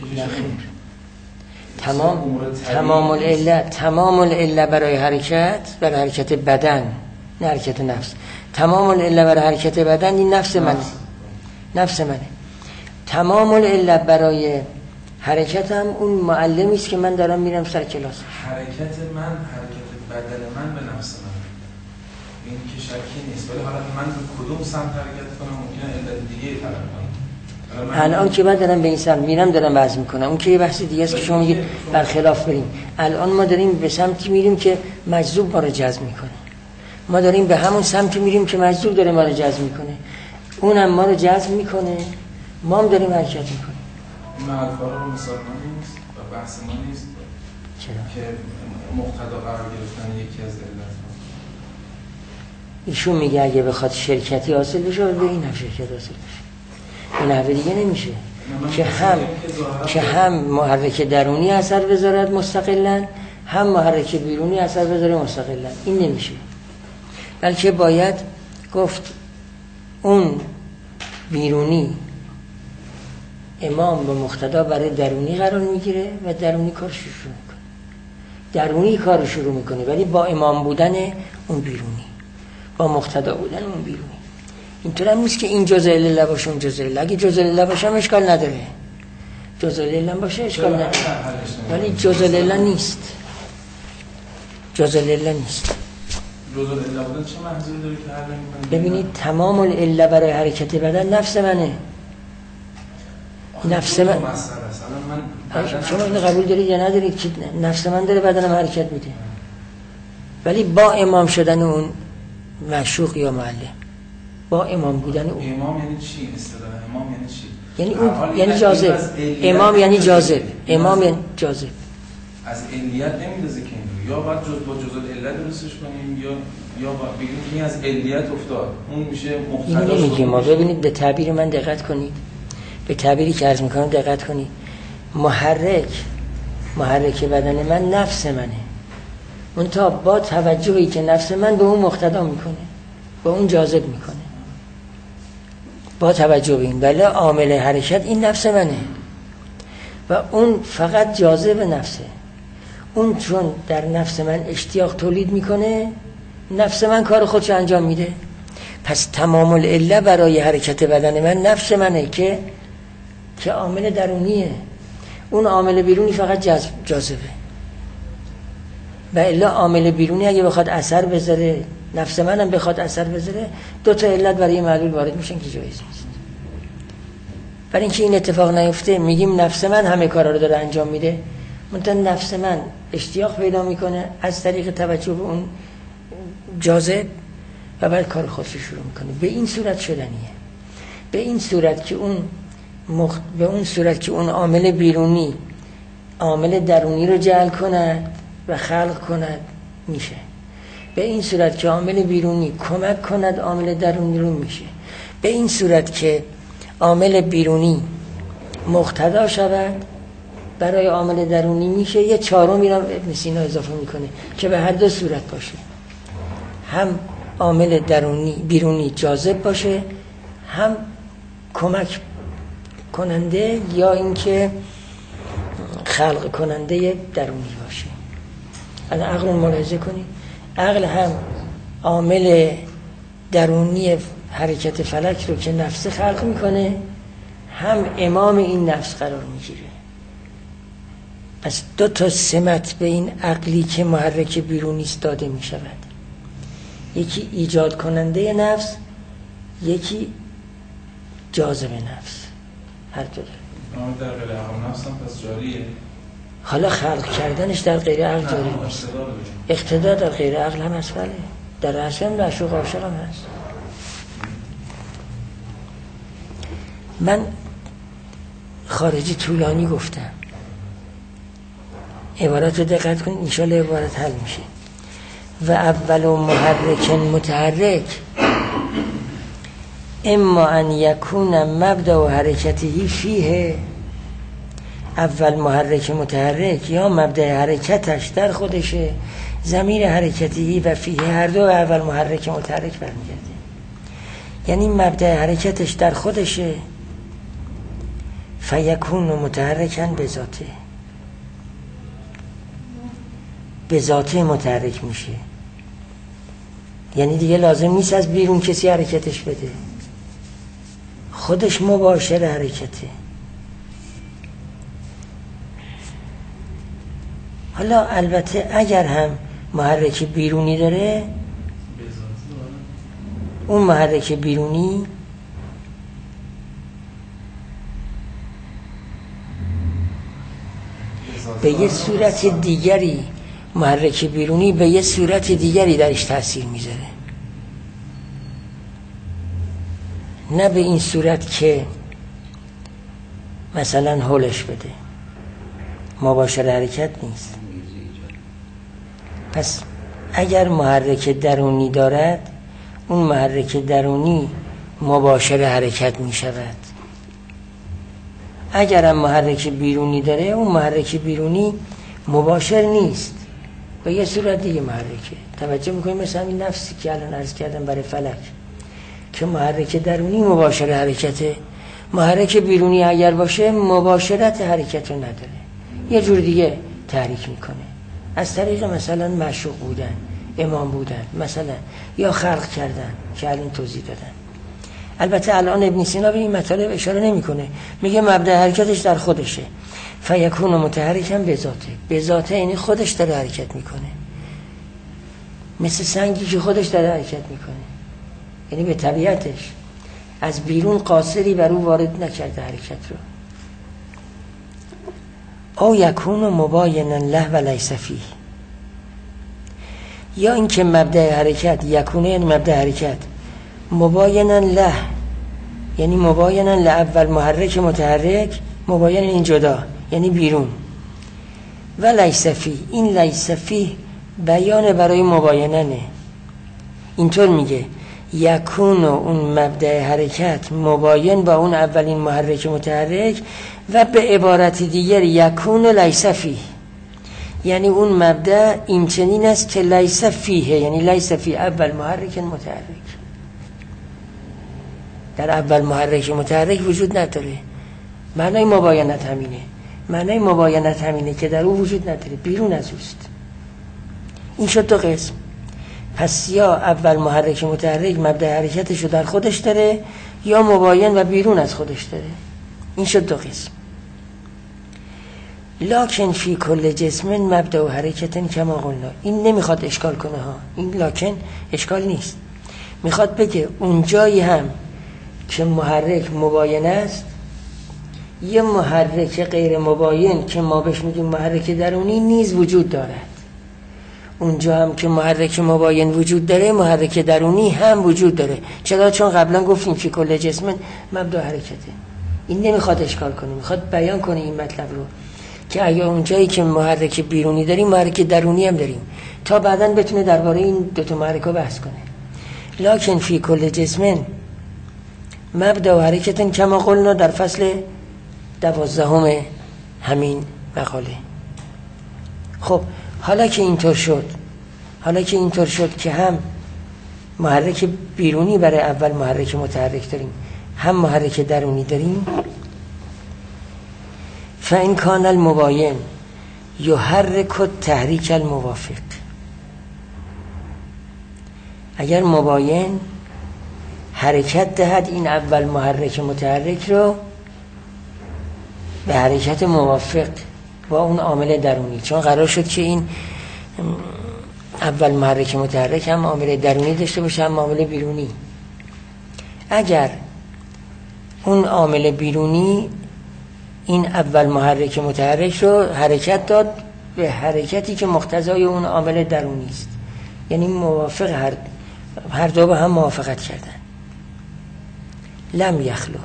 کشش تمام العله برای حرکت بدن، نه حرکت نفس. تمام العله برای حرکت بدن این نفس منه. تمام العله برای حرکتم اون معلمی است که من دارم میرم سر کلاس. حرکت بدن من به نفس من این که شکی نیست، ولی حالا من به کدوم سمت حرکت کنم ممکنه علت دیگه طلب کنم. الان که من دارم به این سمت میرم دارم وضع میکنم، اون که یه بحث دیگه است که شما میگید برخلاف بریم. الان ما داریم به سمتی میریم که مجذوب ما رو جذب میکنه، ما داریم به همون سمتی میریم که مجذوب داره ما رو جذب میکنه، اونم ما رو جذب میکنه، ما هم داریم حرکت میکنیم. این الفارا مثال ما نیست و بحث ما نیست. چرا؟ که مقتدا قرار گرفتن یکی از علت. ایشون میگه اگه بخواد شرکتی حاصل بشه به این هم شرکت حاصل بشه، این نحوه دیگه نمیشه که هم محرک درونی اثر بذارد مستقلاً، هم محرک بیرونی اثر بذاره مستقلاً. این نمیشه، بلکه باید گفت اون بیرونی امام و مقتدا برای درونی قرار میگیره و درونی کارش شروع میکنه، درونی کارش شروع میکنه ولی با امام بودن اون بیرونی، با مقتدا بودن اون بیرونی. اینطور هم نیست که این جزء العله باشه اون جزء العله. اگه جزء العله باشه اشکال نداره، جزء العله باشه اشکال نداره، ولی جزء العله نیست. جزء العله بودن چه منظوری داره که حل می‌کنه؟ ببینید تمام العله برای حرکت بدن نفس منه. نفس من شما اینو قبول دارید یا ندارید که نفس من داره بدنم حرکت میده، ولی با امام شدن اون معشوق یا معلم، با امام بودن اون. امام یعنی چی؟ اصطلاح امام یعنی چی؟ یعنی اون یعنی جاذب. امام یعنی جاذب. از علیت نمیندازه که این یا باید با جزء علت درستش کنیم یا بگیم که از علیت افتاد اون میشه مختلف. این نمیگیم ما. ببینید به تعبیر من دقت کنید، به تعبیری که عرض میکنم دقت کنید. محرک بدن من نفس منه، منتها با توجهی که نفس من به اون مقتدا میکنه، به اون جاذب میکنه، با توجه به این. ولی عامل حرکت این نفس منه و اون فقط جاذب نفسه. اون چون در نفس من اشتیاق تولید میکنه، نفس من کار خودش انجام میده. پس تمام العله برای حرکت بدن من نفس منه که عامل درونیه. اون عامل بیرونی فقط جاذبه. و الا عامل بیرونی اگه بخواد اثر بذاره، نفس منم بخواد اثر بذاره، 2 تا علت برای معلول وارد میشن که جایز نیست. برای اینکه این اتفاق نیفته میگیم نفس من همه کارا رو داره انجام میده، منتها نفس من اشتیاق پیدا میکنه از طریق توجه به اون جاذب و بعد کار خودش شروع میکنه. به این صورت شدنیه. به این صورت که اون عامل بیرونی عامل درونی رو جعل کند و خلق کند میشه. به این صورت که عامل بیرونی کمک کند عامل درونی رو میشه. به این صورت که عامل بیرونی مقتدا شود برای عامل درونی میشه. یه چهارمی رو ابن سینا اضافه میکنه که به هر 2 صورت باشه، هم عامل بیرونی جاذب باشه، هم کمک کننده یا اینکه خلق کننده درونی باشه. الان عقل ملاحظه کنید، عقل هم عامل درونی حرکت فلک رو که نفس خلق میکنه، هم امام این نفس قرار میگیره. پس 2 تا سمت به این عقلی که محرک بیرونی است داده میشود. یکی ایجاد کننده نفس، یکی جاذب نفس. هر دو داره. در غیر عقل نفس هم پس جاریه. حالا خلق کردنش در غیر عقل جاری نیست. اقتدا در غیر عقل هم هست. بله، در اصل هم معشوق عاشق هم هست. من خارجی طولانی گفتم، عبارت رو دقت کنید، انشالله عبارت حل میشه. و اول محرک متحرک اما ان یکون مبدأ حرکته فیه. اول محرک متحرک یا مبدأ حرکتش در خودشه، ضمیر حرکتی و فیه هر دو اول محرک متحرک برمیگرده. یعنی مبدأ حرکتش در خودشه، فیکون متحرکن به ذاته متحرک میشه. یعنی دیگه لازم نیست از بیرون کسی حرکتش بده، خودش مباشر حرکته. حالا البته اگر هم محرک بیرونی داره، اون محرک بیرونی به یه صورت دیگری، محرک بیرونی به یه صورت دیگری درش تأثیر میذاره، نه به این صورت که مثلا حولش بده، مباشر حرکت نیست. پس اگر محرک درونی دارد، اون محرک درونی مباشر حرکت می شود. اگر هم محرک بیرونی داره، اون محرک بیرونی مباشر نیست، به یه صورت دیگه محرکه. توجه میکنیم مثل همین نفسی که الان عرض کردم برای فلک که محرک درونی مباشر حرکته، محرک بیرونی اگر باشه مباشرت حرکت رو نداره، یه جور دیگه تحریک میکنه، از طریق مثلا معشوق بودن، امام بودن مثلا، یا خلق کردن که الان توضیح دادن. البته الان ابن سینا به این مطالب اشاره نمیکنه، میگه مبدأ حرکتش در خودشه، فیکون متحرکن به ذاته یعنی خودش داره حرکت میکنه، مثل سنگی که خودش داره حرکت میکنه، یعنی به طبیعتش از بیرون قاصری بر او وارد نکرده حرکت رو. او یکون مباینا له و لیس فیه، یا اینکه مبدأ حرکت یکونه یعنی مبدأ حرکت، مباینا له یعنی مباینا لاول محرک متحرک، مباین این جدا یعنی بیرون، و لیس فیه، این لیس فیه بیان برای مباینه نه. اینطور میگه یکون اون مبدأ حرکت مباین با اون اولین محرک متحرک و به عبارت دیگر یکون لیس فیه، یعنی اون مبدأ این چنین است که لیس فیه، یعنی لیس فیه اول محرک متحرک، در اول محرک متحرک وجود نداره. معنای مباینت همینه، معنای مباینت همینه که در او وجود نداره، بیرون از اوست. این شد دو قسم. پس یا اول محرک متحرک مبدأ حرکتش رو در خودش داره یا مباین و بیرون از خودش داره. این شد دو قسم. لکن فی کل جسم مبدأ حرکت کما قلنا، این نمیخواد اشکال کنه ها، این لکن اشکال نیست، میخواد بگه اون جایی هم که محرک مباین است یه محرک غیر مباین که ما بهش میگیم محرک درونی نیز وجود دارد. اونجا هم که محرک مباین وجود داره محرک درونی هم وجود داره. چرا؟ چون قبلا گفتیم فی کل جسم مبدأ حرکته. این نمیخواد اشکال کنه، میخواد بیان کنه این مطلب رو که اگه اونجایی که محرک بیرونی داریم محرک درونی هم داریم، تا بعداً بتونه درباره این دو تا محرک ها بحث کنه. لکن فی کل جسم مبدأ حرکت کما قلنا در فصل 12 همین مقاله. خب حالا که اینطور شد که هم محرک بیرونی برای اول محرک متحرک داریم هم محرک درونی داریم، فإن کان المباین یحرک التحریک الموافق، اگر مباین حرکت دهد این اول محرک متحرک رو به حرکت موافق با اون عامل درونی، چون قرار شد که این اول محرک متحرک هم عامل درونی داشته باشه هم عامل بیرونی. اگر اون عامل بیرونی این اول محرک متحرک رو حرکت داد به حرکتی که مقتضای اون عامل درونی است، یعنی موافق هر دو با هم موافقت کردن، لم یخلو.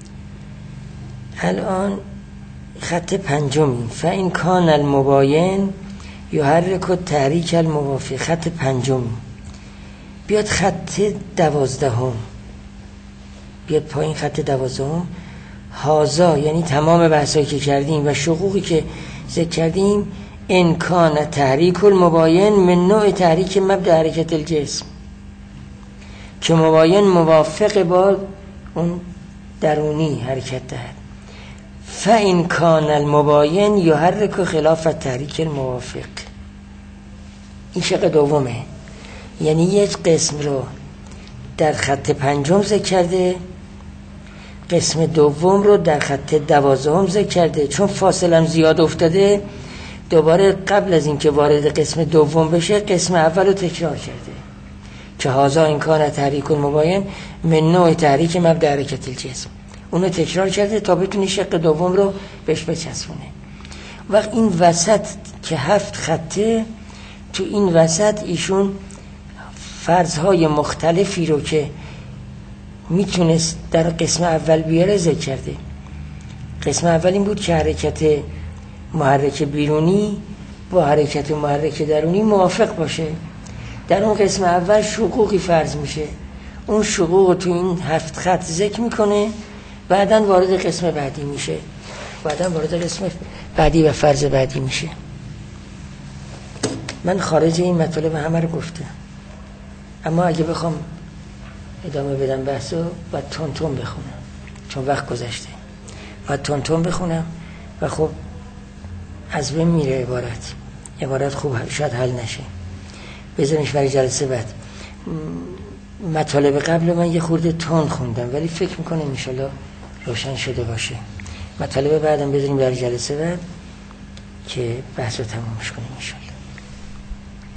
الان خط پنجمی، فإن کان المباین یحرک التحریک الموافق، خط پنجمی. بیاد خط 12، بیاد پایین خط 12. هازا یعنی تمام بحثایی که کردیم و شقوقی که ذکر کردیم، ان کان تحریک المباین من نوع تحریک مبدأ حرکت الجسم، که مباین موافق با اون درونی حرکت دهد. فإن کان المباین یحرک خلاف التحریک الموافق. این شق دومه، یعنی یک قسم رو در خط پنجم ذکر کرده، قسم دوم رو در خط 12 ذکر کرده. چون فاصله زیاد افتاده دوباره قبل از اینکه وارد قسم دوم بشه قسم اول رو تکرار کرده که هازا این کان تحریک المباین من نوع تحریک مبدأ حرکت الجسم، اونو تکرار کرده تا بتونه شق دوم رو بهش بچسبونه. وقت این وسط که 7 خطه، تو این وسط ایشون فرضهای مختلفی رو که میتونست در قسم اول بیاره ذکر کرده. قسم اول این بود که حرکت محرک بیرونی با حرکت محرک درونی موافق باشه. در اون قسم اول شقوقی فرض میشه، اون شقوق تو این 7 خط ذکر میکنه، بعداً وارد قسم بعدی میشه، و فرض بعدی میشه. من خارج این مطالب همه رو گفتم، اما اگه بخوام ادامه بدم بحثو باید تون بخونم چون وقت گذشته، باید تون بخونم و خب از بین میره عبارت خوب شاید حل نشه، بذارمش برای جلسه بعد. مطالب قبل من یه خورده تون خوندم ولی فکر میکنم انشالله روشن شده باشه. مطالب بعدم بذاریم برای جلسه بعد که بحث رو تمامش کنیم انشالله.